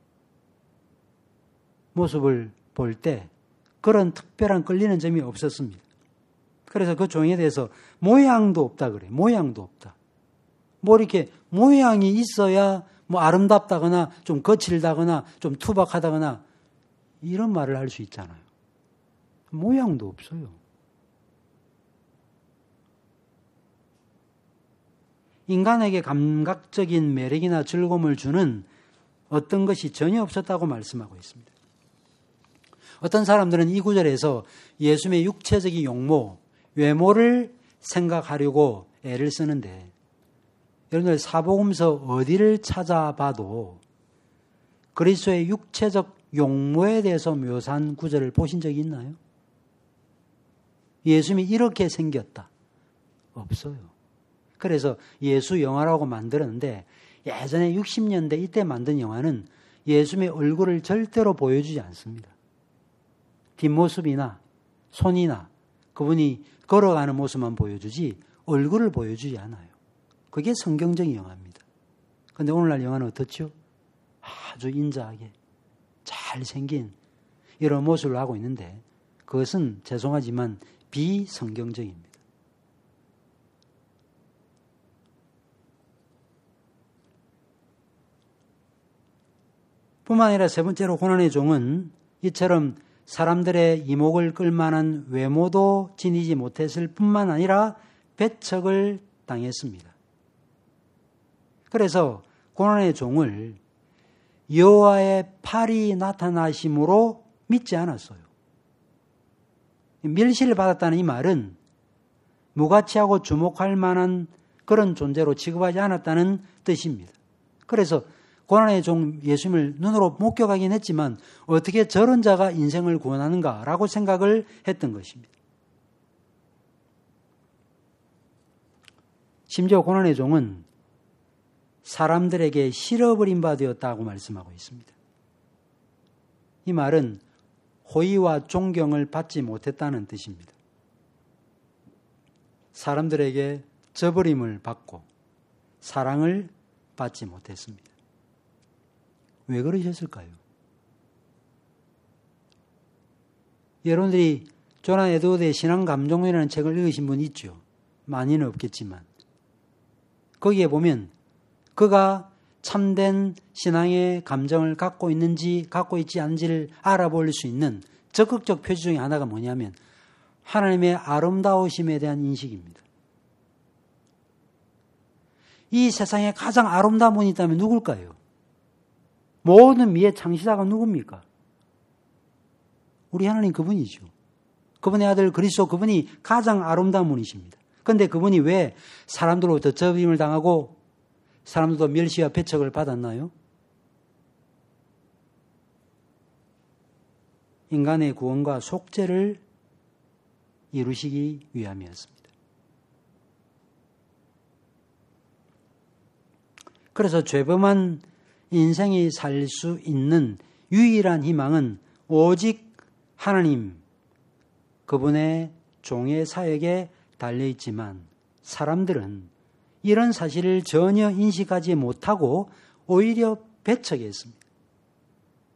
모습을 볼 때 그런 특별한 끌리는 점이 없었습니다. 그래서 그 종에 대해서 모양도 없다 그래요. 모양도 없다. 이렇게 모양이 있어야 아름답다거나 좀 거칠다거나 좀 투박하다거나 이런 말을 할 수 있잖아요. 모양도 없어요. 인간에게 감각적인 매력이나 즐거움을 주는 어떤 것이 전혀 없었다고 말씀하고 있습니다. 어떤 사람들은 이 구절에서 예수님의 육체적인 용모, 외모를 생각하려고 애를 쓰는데 여러분들 사복음서 어디를 찾아봐도 그리스도의 육체적 용모에 대해서 묘사한 구절을 보신 적이 있나요? 예수님이 이렇게 생겼다. 없어요. 그래서 예수 영화라고 만들었는데 예전에 60년대 이때 만든 영화는 예수님의 얼굴을 절대로 보여주지 않습니다. 뒷모습이나 손이나 그분이 걸어가는 모습만 보여주지 얼굴을 보여주지 않아요. 그게 성경적인 영화입니다. 그런데 오늘날 영화는 어떻죠? 아주 인자하게 잘생긴 이런 모습을 하고 있는데 그것은 죄송하지만 비성경적입니다. 뿐만 아니라 세 번째로 고난의 종은 이처럼 사람들의 이목을 끌만한 외모도 지니지 못했을 뿐만 아니라 배척을 당했습니다. 그래서 고난의 종을 여호와의 팔이 나타나심으로 믿지 않았어요. 멸시를 받았다는 이 말은 무가치하고 주목할 만한 그런 존재로 취급하지 않았다는 뜻입니다. 그래서 고난의 종 예수님을 눈으로 목격하긴 했지만 어떻게 저런 자가 인생을 구원하는가라고 생각을 했던 것입니다. 심지어 고난의 종은 사람들에게 싫어버린 바 되었다고 말씀하고 있습니다. 이 말은 호의와 존경을 받지 못했다는 뜻입니다. 사람들에게 저버림을 받고 사랑을 받지 못했습니다. 왜 그러셨을까요? 여러분들이 조난 에드워드의 신앙감정론이라는 책을 읽으신 분 있죠? 많이는 없겠지만 거기에 보면 그가 참된 신앙의 감정을 갖고 있는지 갖고 있지 않은지를 알아볼 수 있는 적극적 표시 중에 하나가 뭐냐면 하나님의 아름다우심에 대한 인식입니다. 이 세상에 가장 아름다운 분이 있다면 누굴까요? 모든 미의 창시자가 누굽니까? 우리 하나님 그분이죠. 그분의 아들 그리스도 그분이 가장 아름다운 분이십니다. 그런데 그분이 왜 사람들로부터 저버림을 당하고 사람들도 멸시와 배척을 받았나요? 인간의 구원과 속죄를 이루시기 위함이었습니다. 그래서 죄범한 인생이 살 수 있는 유일한 희망은 오직 하나님, 그분의 종의 사역에 달려있지만 사람들은 이런 사실을 전혀 인식하지 못하고 오히려 배척했습니다.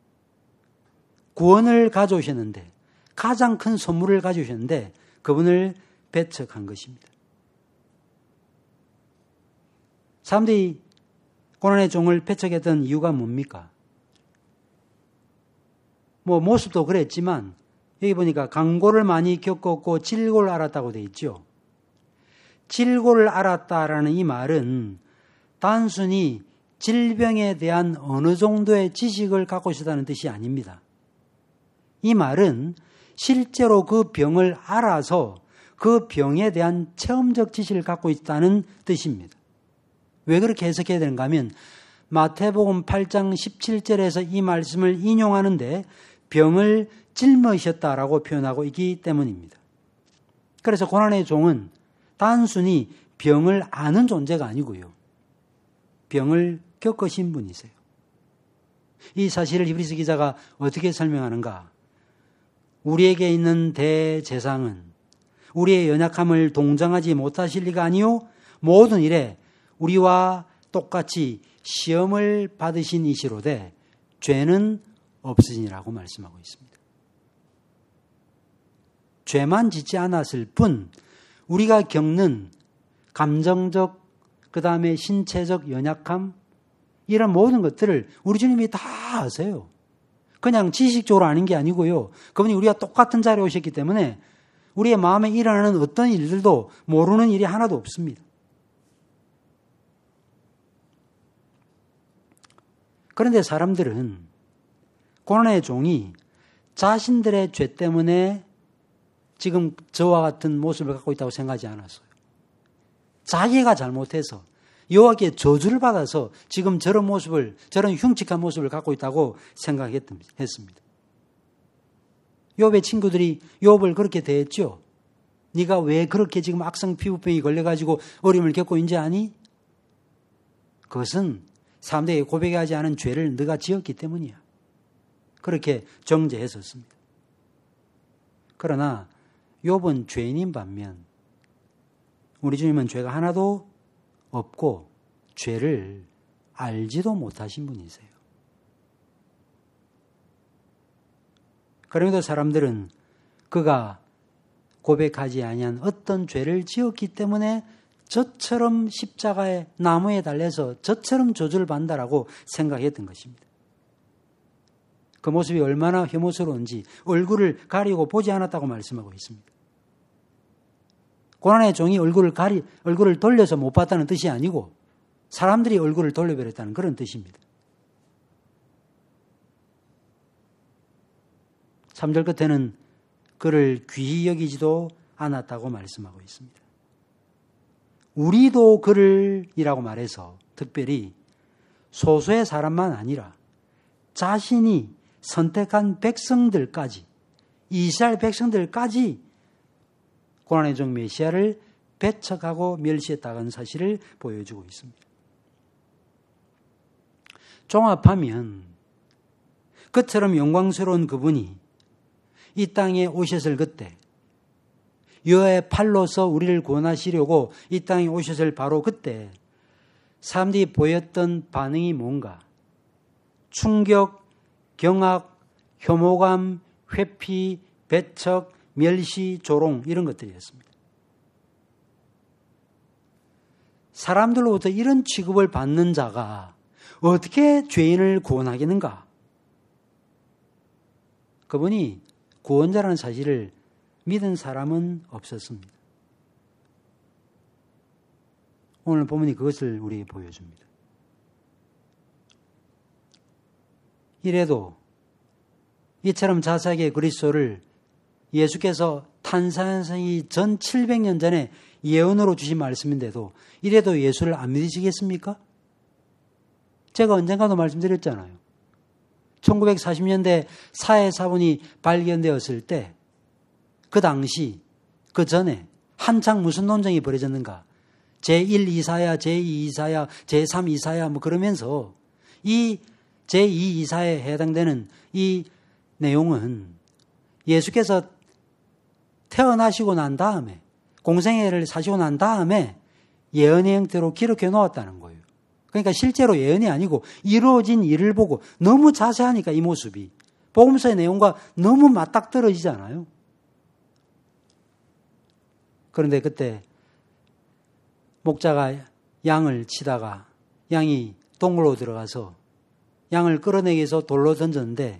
구원을 가져오셨는데, 가장 큰 선물을 가져오셨는데 그분을 배척한 것입니다. 사람들이 고난의 종을 배척했던 이유가 뭡니까? 모습도 그랬지만 여기 보니까 강고를 많이 겪었고 질고를 알았다고 되어 있죠. 질고를 알았다라는 이 말은 단순히 질병에 대한 어느 정도의 지식을 갖고 있었다는 뜻이 아닙니다. 이 말은 실제로 그 병을 알아서 그 병에 대한 체험적 지식을 갖고 있다는 뜻입니다. 왜 그렇게 해석해야 되는가 하면 마태복음 8장 17절에서 이 말씀을 인용하는데 병을 짊어지셨다라고 표현하고 있기 때문입니다. 그래서 고난의 종은 단순히 병을 아는 존재가 아니고요. 병을 겪으신 분이세요. 이 사실을 히브리서 기자가 어떻게 설명하는가? 우리에게 있는 대제사장은 우리의 연약함을 동정하지 못하실 리가 아니요 모든 일에 우리와 똑같이 시험을 받으신 이시로되 죄는 없으시니라고 말씀하고 있습니다. 죄만 짓지 않았을 뿐 우리가 겪는 감정적 그 다음에 신체적 연약함 이런 모든 것들을 우리 주님이 다 아세요. 그냥 지식적으로 아는 게 아니고요. 그분이 우리가 똑같은 자리에 오셨기 때문에 우리의 마음에 일어나는 어떤 일들도 모르는 일이 하나도 없습니다. 그런데 사람들은 고난의 종이 자신들의 죄 때문에 지금 저와 같은 모습을 갖고 있다고 생각하지 않았어요. 자기가 잘못해서 여호와께 저주를 받아서 지금 저런 모습을, 저런 흉측한 모습을 갖고 있다고 생각했습니다. 욥의 친구들이 욥을 그렇게 대했죠. 네가 왜 그렇게 지금 악성 피부병이 걸려가지고 어려움을 겪고 있는지 아니? 그것은 사람들에게 고백하지 않은 죄를 네가 지었기 때문이야. 그렇게 정죄했었습니다. 그러나 욥은 죄인인 반면 우리 주님은 죄가 하나도 없고 죄를 알지도 못하신 분이세요. 그럼에도 사람들은 그가 고백하지 아니한 어떤 죄를 지었기 때문에 저처럼 십자가의 나무에 달려서 저처럼 저주를 받는다라고 생각했던 것입니다. 그 모습이 얼마나 혐오스러운지 얼굴을 가리고 보지 않았다고 말씀하고 있습니다. 고난의 종이 얼굴을 돌려서 못 봤다는 뜻이 아니고 사람들이 얼굴을 돌려버렸다는 그런 뜻입니다. 3절 끝에는 그를 귀히 여기지도 않았다고 말씀하고 있습니다. 우리도 그를 이라고 말해서 특별히 소수의 사람만 아니라 자신이 선택한 백성들까지, 이스라엘 백성들까지 고난의 종 메시아를 배척하고 멸시했다는 사실을 보여주고 있습니다. 종합하면 그처럼 영광스러운 그분이 이 땅에 오셨을 그때, 여호와의 팔로서 우리를 구원하시려고 이 땅에 오셨을 바로 그때 사람들이 보였던 반응이 뭔가? 충격, 경악, 혐오감, 회피, 배척, 멸시, 조롱 이런 것들이었습니다. 사람들로부터 이런 취급을 받는 자가 어떻게 죄인을 구원하겠는가? 그분이 구원자라는 사실을 믿은 사람은 없었습니다. 오늘 본문이 그것을 우리에게 보여줍니다. 이래도 이처럼 자세하게 그리스도를 예수께서 탄생하기 전 700년 전에 예언으로 주신 말씀인데도 이래도 예수를 안 믿으시겠습니까? 제가 언젠가도 말씀드렸잖아요. 1940년대 사해사본이 발견되었을 때 그 당시, 그 전에 한창 무슨 논쟁이 벌어졌는가? 제1 이사야, 제2 이사야, 제3 이사야 뭐 그러면서 이 제2 이사야에 해당되는 이 내용은 예수께서 태어나시고 난 다음에 공생애를 사시고 난 다음에 예언의 형태로 기록해 놓았다는 거예요. 그러니까 실제로 예언이 아니고 이루어진 일을 보고 너무 자세하니까 이 모습이 복음서의 내용과 너무 맞닥뜨러지잖아요. 그런데 그때 목자가 양을 치다가 양이 동굴로 들어가서 양을 끌어내기 위해서 돌로 던졌는데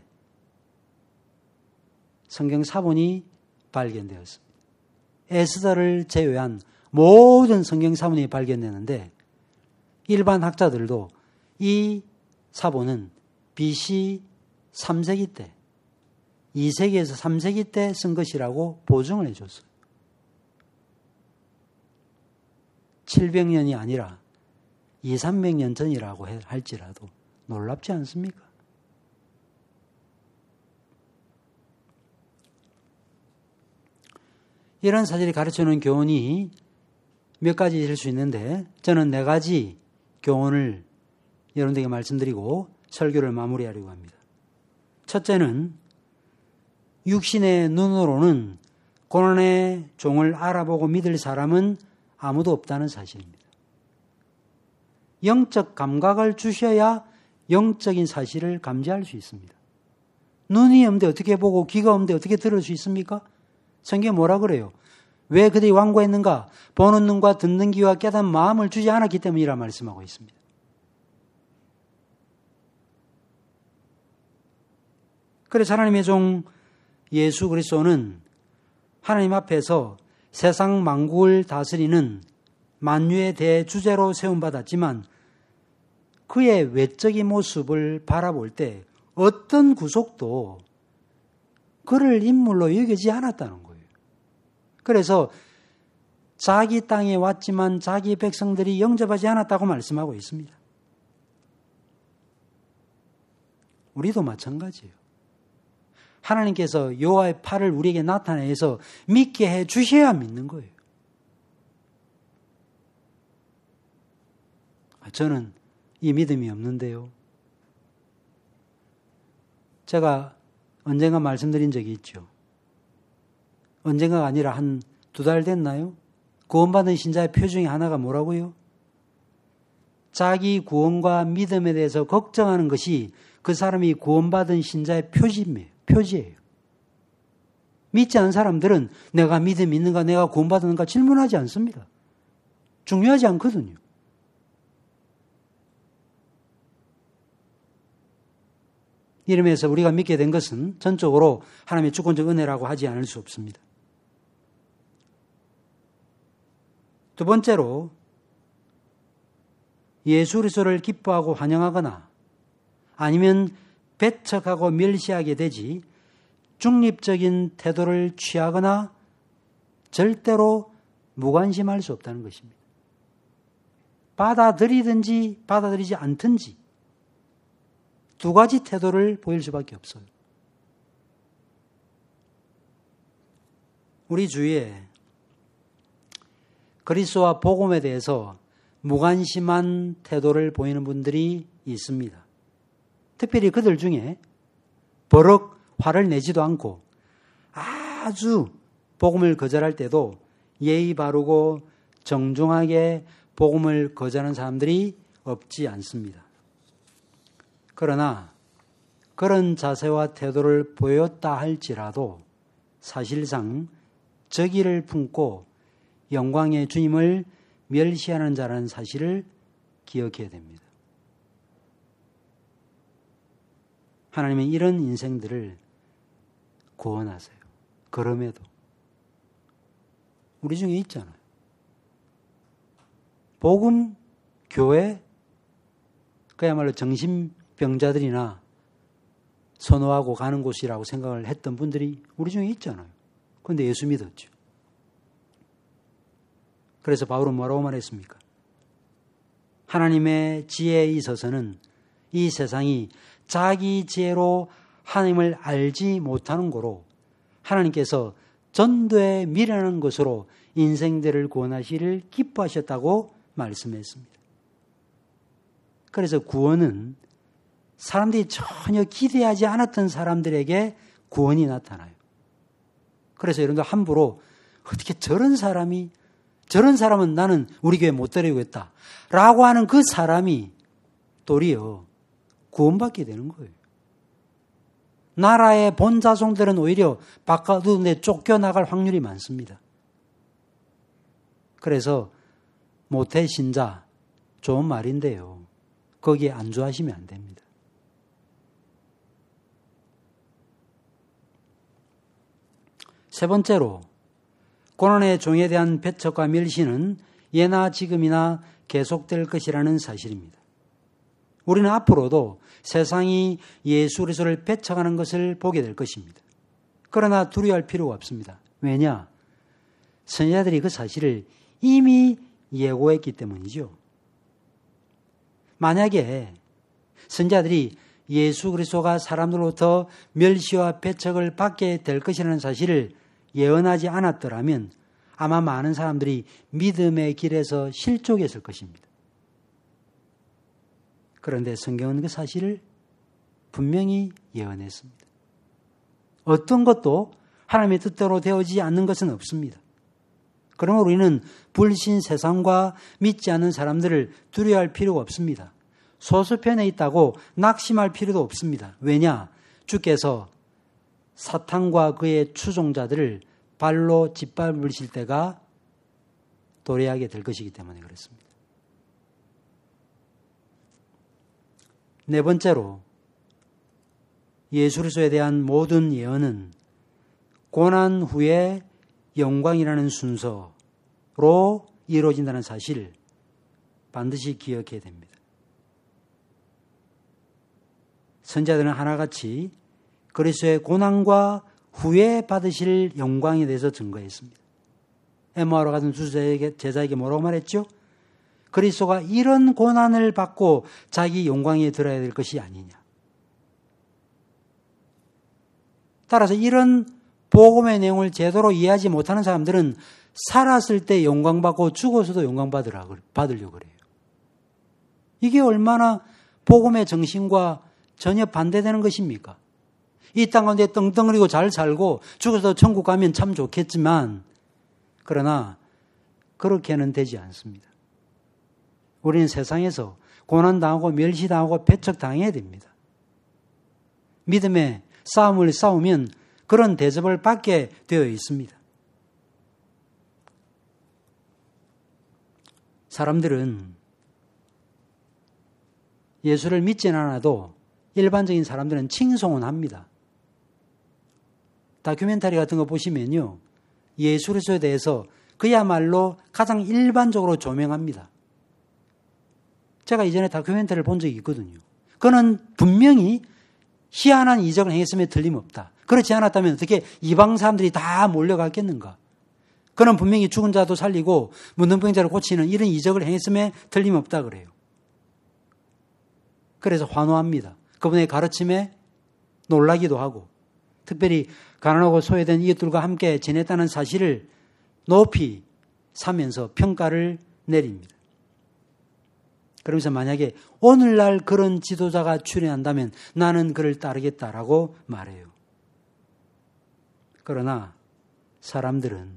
성경 사본이 발견되었습니다. 에스더를 제외한 모든 성경 사본이 발견되는데 일반 학자들도 이 사본은 BC 3세기 때, 2세기에서 3세기 때 쓴 것이라고 보증을 해줬어요. 700년이 아니라 200-300년 전이라고 할지라도 놀랍지 않습니까? 이런 사실이 가르쳐주는 교훈이 몇 가지일 수 있는데 저는 4가지 교훈을 여러분들에게 말씀드리고 설교를 마무리하려고 합니다. 첫째는 육신의 눈으로는 고난의 종을 알아보고 믿을 사람은 아무도 없다는 사실입니다. 영적 감각을 주셔야 영적인 사실을 감지할 수 있습니다. 눈이 없는데 어떻게 보고 귀가 없는데 어떻게 들을 수 있습니까? 성경에 뭐라 그래요? 왜 그들이 완고했는가? 보는 눈과 듣는 귀와 깨닫는 마음을 주지 않았기 때문이라 말씀하고 있습니다. 그래서 하나님의 종 예수 그리스도는 하나님 앞에서 세상 만국을 다스리는 만유의 대주제로 세움받았지만 그의 외적인 모습을 바라볼 때 어떤 구속도 그를 인물로 여기지 않았다는 거예요. 그래서 자기 땅에 왔지만 자기 백성들이 영접하지 않았다고 말씀하고 있습니다. 우리도 마찬가지예요. 하나님께서 여호와의 팔을 우리에게 나타내서 믿게 해 주셔야 믿는 거예요. 저는 이 믿음이 없는데요. 제가 언젠가 말씀드린 적이 있죠. 언젠가가 아니라 한 2달 됐나요? 구원받은 신자의 표 중에 하나가 뭐라고요? 자기 구원과 믿음에 대해서 걱정하는 것이 그 사람이 구원받은 신자의 표지예요. 믿지 않은 사람들은 내가 믿음이 있는가, 내가 구원받았는가 질문하지 않습니다. 중요하지 않거든요. 이름에서 우리가 믿게 된 것은 전적으로 하나님의 주권적 은혜라고 하지 않을 수 없습니다. 두 번째로 예수 그리스도를 기뻐하고 환영하거나 아니면 배척하고 멸시하게 되지 중립적인 태도를 취하거나 절대로 무관심할 수 없다는 것입니다. 받아들이든지 받아들이지 않든지 2가지 태도를 보일 수밖에 없어요. 우리 주위에 그리스도와 복음에 대해서 무관심한 태도를 보이는 분들이 있습니다. 특별히 그들 중에 버럭 화를 내지도 않고 아주 복음을 거절할 때도 예의 바르고 정중하게 복음을 거절하는 사람들이 없지 않습니다. 그러나 그런 자세와 태도를 보였다 할지라도 사실상 적의를 품고 영광의 주님을 멸시하는 자라는 사실을 기억해야 됩니다. 하나님은 이런 인생들을 구원하세요. 그럼에도 우리 중에 있잖아요. 복음, 교회, 그야말로 정신병자들이나 선호하고 가는 곳이라고 생각을 했던 분들이 우리 중에 있잖아요. 그런데 예수 믿었죠. 그래서 바울은 뭐라고 말했습니까? 하나님의 지혜에 있어서는 이 세상이 자기 지혜로 하나님을 알지 못하는 거로 하나님께서 전도에 미련한 것으로 인생들을 구원하시기를 기뻐하셨다고 말씀했습니다. 그래서 구원은 사람들이 전혀 기대하지 않았던 사람들에게 구원이 나타나요. 그래서 여러분들 함부로 어떻게 저런 사람은 나는 우리 교회 못 데리겠다 라고 하는 그 사람이 도리어 구원받게 되는 거예요. 나라의 본자손들은 오히려 바깥에 쫓겨나갈 확률이 많습니다. 그래서 모태신자, 좋은 말인데요. 거기에 안주하시면 안 됩니다. 세 번째로 고난의 종에 대한 배척과 멸시는 예나 지금이나 계속될 것이라는 사실입니다. 우리는 앞으로도 세상이 예수 그리스도를 배척하는 것을 보게 될 것입니다. 그러나 두려워할 필요가 없습니다. 왜냐? 선지자들이 그 사실을 이미 예고했기 때문이죠. 만약에 선지자들이 예수 그리스도가 사람들로부터 멸시와 배척을 받게 될 것이라는 사실을 예언하지 않았더라면 아마 많은 사람들이 믿음의 길에서 실족했을 것입니다. 그런데 성경은 그 사실을 분명히 예언했습니다. 어떤 것도 하나님의 뜻대로 되어지지 않는 것은 없습니다. 그러므로 우리는 불신 세상과 믿지 않는 사람들을 두려워할 필요가 없습니다. 소수편에 있다고 낙심할 필요도 없습니다. 왜냐? 주께서 사탄과 그의 추종자들을 발로 짓밟으실 때가 도래하게 될 것이기 때문에 그렇습니다. 네 번째로 예수 그리스도에 대한 모든 예언은 고난 후에 영광이라는 순서로 이루어진다는 사실을 반드시 기억해야 됩니다. 선지자들은 하나같이 그리스도의 고난과 후에 받으실 영광에 대해서 증거했습니다. 엠마오로 가던 두 제자에게 뭐라고 말했죠? 그리스도가 이런 고난을 받고 자기 영광에 들어야 될 것이 아니냐. 따라서 이런 복음의 내용을 제대로 이해하지 못하는 사람들은 살았을 때 영광받고 죽어서도 영광받으려고 그래요. 이게 얼마나 복음의 정신과 전혀 반대되는 것입니까? 이 땅 가운데 떵떵거리고 잘 살고 죽어서 천국 가면 참 좋겠지만 그러나 그렇게는 되지 않습니다. 우리는 세상에서 고난당하고 멸시당하고 배척당해야 됩니다. 믿음의 싸움을 싸우면 그런 대접을 받게 되어 있습니다. 사람들은 예수를 믿지는 않아도 일반적인 사람들은 칭송은 합니다. 다큐멘터리 같은 거 보시면요. 예수 그리스도에 대해서 그야말로 가장 일반적으로 조명합니다. 제가 이전에 다큐멘터리를 본 적이 있거든요. 그는 분명히 희한한 이적을 행했음에 틀림없다. 그렇지 않았다면 어떻게 이방 사람들이 다 몰려갔겠는가? 그는 분명히 죽은 자도 살리고 문둥병자를 고치는 이런 이적을 행했음에 틀림없다 그래요. 그래서 환호합니다. 그분의 가르침에 놀라기도 하고 특별히 가난하고 소외된 이웃들과 함께 지냈다는 사실을 높이 사면서 평가를 내립니다. 그러면서 만약에 오늘날 그런 지도자가 출연한다면 나는 그를 따르겠다라고 말해요. 그러나 사람들은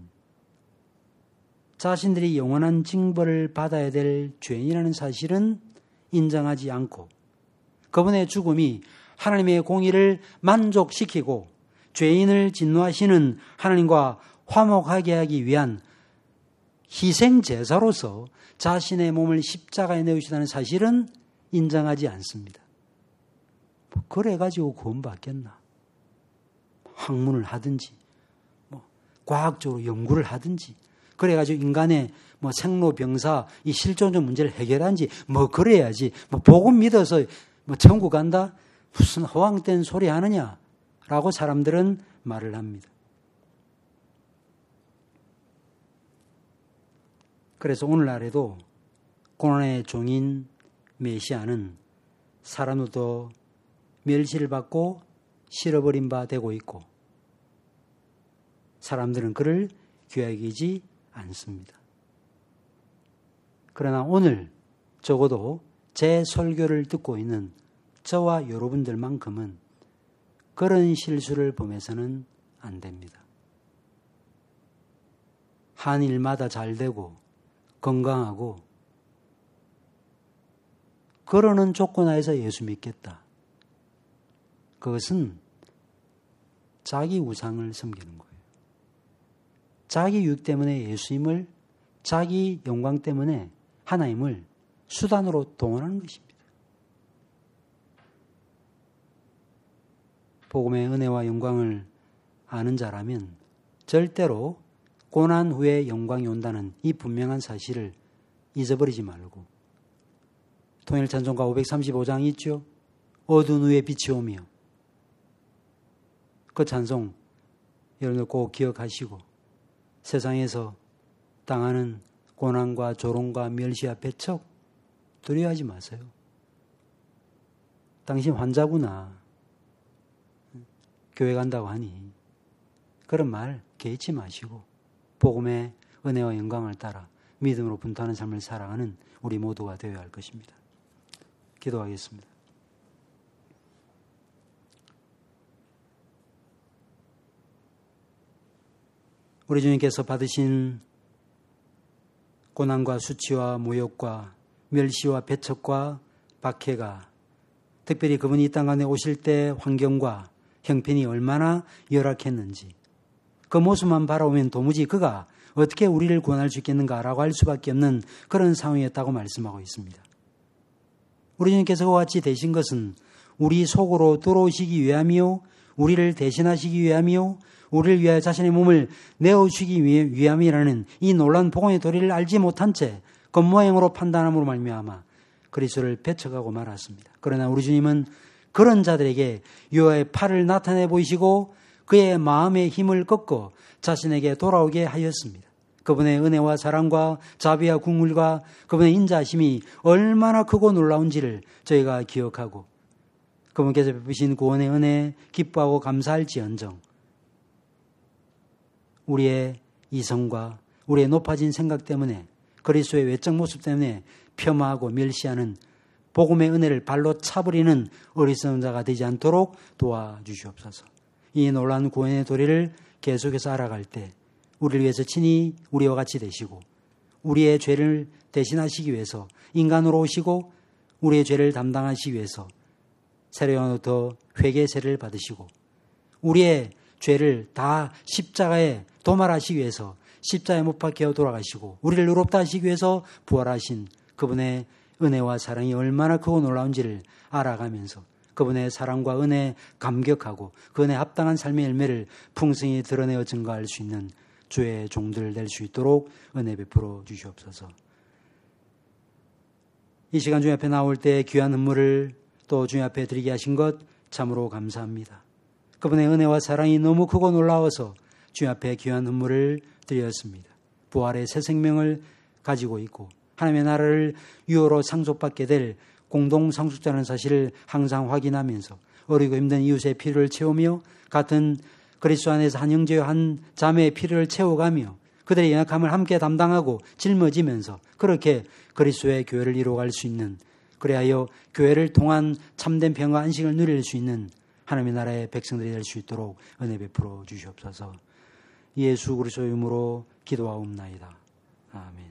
자신들이 영원한 징벌을 받아야 될 죄인이라는 사실은 인정하지 않고 그분의 죽음이 하나님의 공의를 만족시키고 죄인을 진노하시는 하나님과 화목하게 하기 위한 희생제사로서 자신의 몸을 십자가에 내으시다는 사실은 인정하지 않습니다. 그래가지고 구원받겠나? 학문을 하든지 과학적으로 연구를 하든지 그래가지고 인간의 생로병사 이 실존적 문제를 해결하는지 그래야지 복음 믿어서 천국 간다? 무슨 허황된 소리 하느냐라고 사람들은 말을 합니다. 그래서 오늘날에도 고난의 종인 메시아는 사람으로부터 멸시를 받고 실어버린 바 되고 있고 사람들은 그를 귀하게 여기지 않습니다. 그러나 오늘 적어도 제 설교를 듣고 있는 저와 여러분들만큼은 그런 실수를 범해서는 안 됩니다. 한 일마다 잘 되고 건강하고 그러는 조건 하에서 예수 믿겠다. 그것은 자기 우상을 섬기는 거예요. 자기 유익 때문에 예수님을, 자기 영광 때문에 하나님을 수단으로 동원하는 것입니다. 복음의 은혜와 영광을 아는 자라면 절대로 고난 후에 영광이 온다는 이 분명한 사실을 잊어버리지 말고, 통일 찬송가 535장 있죠? 어두운 후에 빛이 오며, 그 찬송 여러분들 꼭 기억하시고 세상에서 당하는 고난과 조롱과 멸시와 배척 두려워하지 마세요. 당신 환자구나. 교회 간다고 하니 그런 말 개의치 마시고 복음의 은혜와 영광을 따라 믿음으로 분투하는 삶을 살아가는 우리 모두가 되어야 할 것입니다. 기도하겠습니다. 우리 주님께서 받으신 고난과 수치와 모욕과 멸시와 배척과 박해가, 특별히 그분이 이 땅 가운데 오실 때 환경과 형편이 얼마나 열악했는지, 그 모습만 바라보면 도무지 그가 어떻게 우리를 구원할 수 있겠는가라고 할 수밖에 없는 그런 상황이었다고 말씀하고 있습니다. 우리 주님께서 그와 같이 되신 것은 우리 속으로 들어오시기 위함이요, 우리를 대신하시기 위함이요, 우리를 위하여 자신의 몸을 내어주시기 위함이라는 이 놀라운 복음의 도리를 알지 못한 채 겉모양으로 판단함으로 말미암아 그리스도를 배척하고 말았습니다. 그러나 우리 주님은 그런 자들에게 여호와의 팔을 나타내 보이시고 그의 마음의 힘을 꺾고 자신에게 돌아오게 하였습니다. 그분의 은혜와 사랑과 자비와 국물과 그분의 인자하심이 얼마나 크고 놀라운지를 저희가 기억하고, 그분께서 베푸신 구원의 은혜 기뻐하고 감사할지언정 우리의 이성과 우리의 높아진 생각 때문에, 그리스도의 외적 모습 때문에 폄하하고 멸시하는 복음의 은혜를 발로 차버리는 어리석은 자가 되지 않도록 도와주시옵소서. 이 놀라운 구원의 도리를 계속해서 알아갈 때 우리를 위해서 친히 우리와 같이 되시고, 우리의 죄를 대신하시기 위해서 인간으로 오시고 우리의 죄를 담당하시기 위해서 세례요한부터 회개 세례를 받으시고, 우리의 죄를 다 십자가에 도말하시기 위해서 십자가에 못 박혀 돌아가시고 우리를 의롭다 하시기 위해서 부활하신 그분의 은혜와 사랑이 얼마나 크고 놀라운지를 알아가면서 그분의 사랑과 은혜에 감격하고 그 은혜에 합당한 삶의 열매를 풍성히 드러내어 증거할 수 있는 주의 종들 될 수 있도록 은혜 베풀어 주시옵소서. 이 시간 주님 앞에 나올 때 귀한 헌물을 또 주님 앞에 드리게 하신 것 참으로 감사합니다. 그분의 은혜와 사랑이 너무 크고 놀라워서 주님 앞에 귀한 헌물을 드렸습니다. 부활의 새 생명을 가지고 있고 하나님의 나라를 유효로 상속받게 될 공동 상속자라는 사실을 항상 확인하면서 어리고 힘든 이웃의 필요를 채우며 같은 그리스도 안에서 한 형제와 한 자매의 필요를 채워가며 그들의 연약함을 함께 담당하고 짊어지면서 그렇게 그리스도의 교회를 이루어갈 수 있는, 그래하여 교회를 통한 참된 평화 안식을 누릴 수 있는 하나님의 나라의 백성들이 될 수 있도록 은혜 베풀어 주시옵소서. 예수 그리스도의 이름으로 기도하옵나이다. 아멘.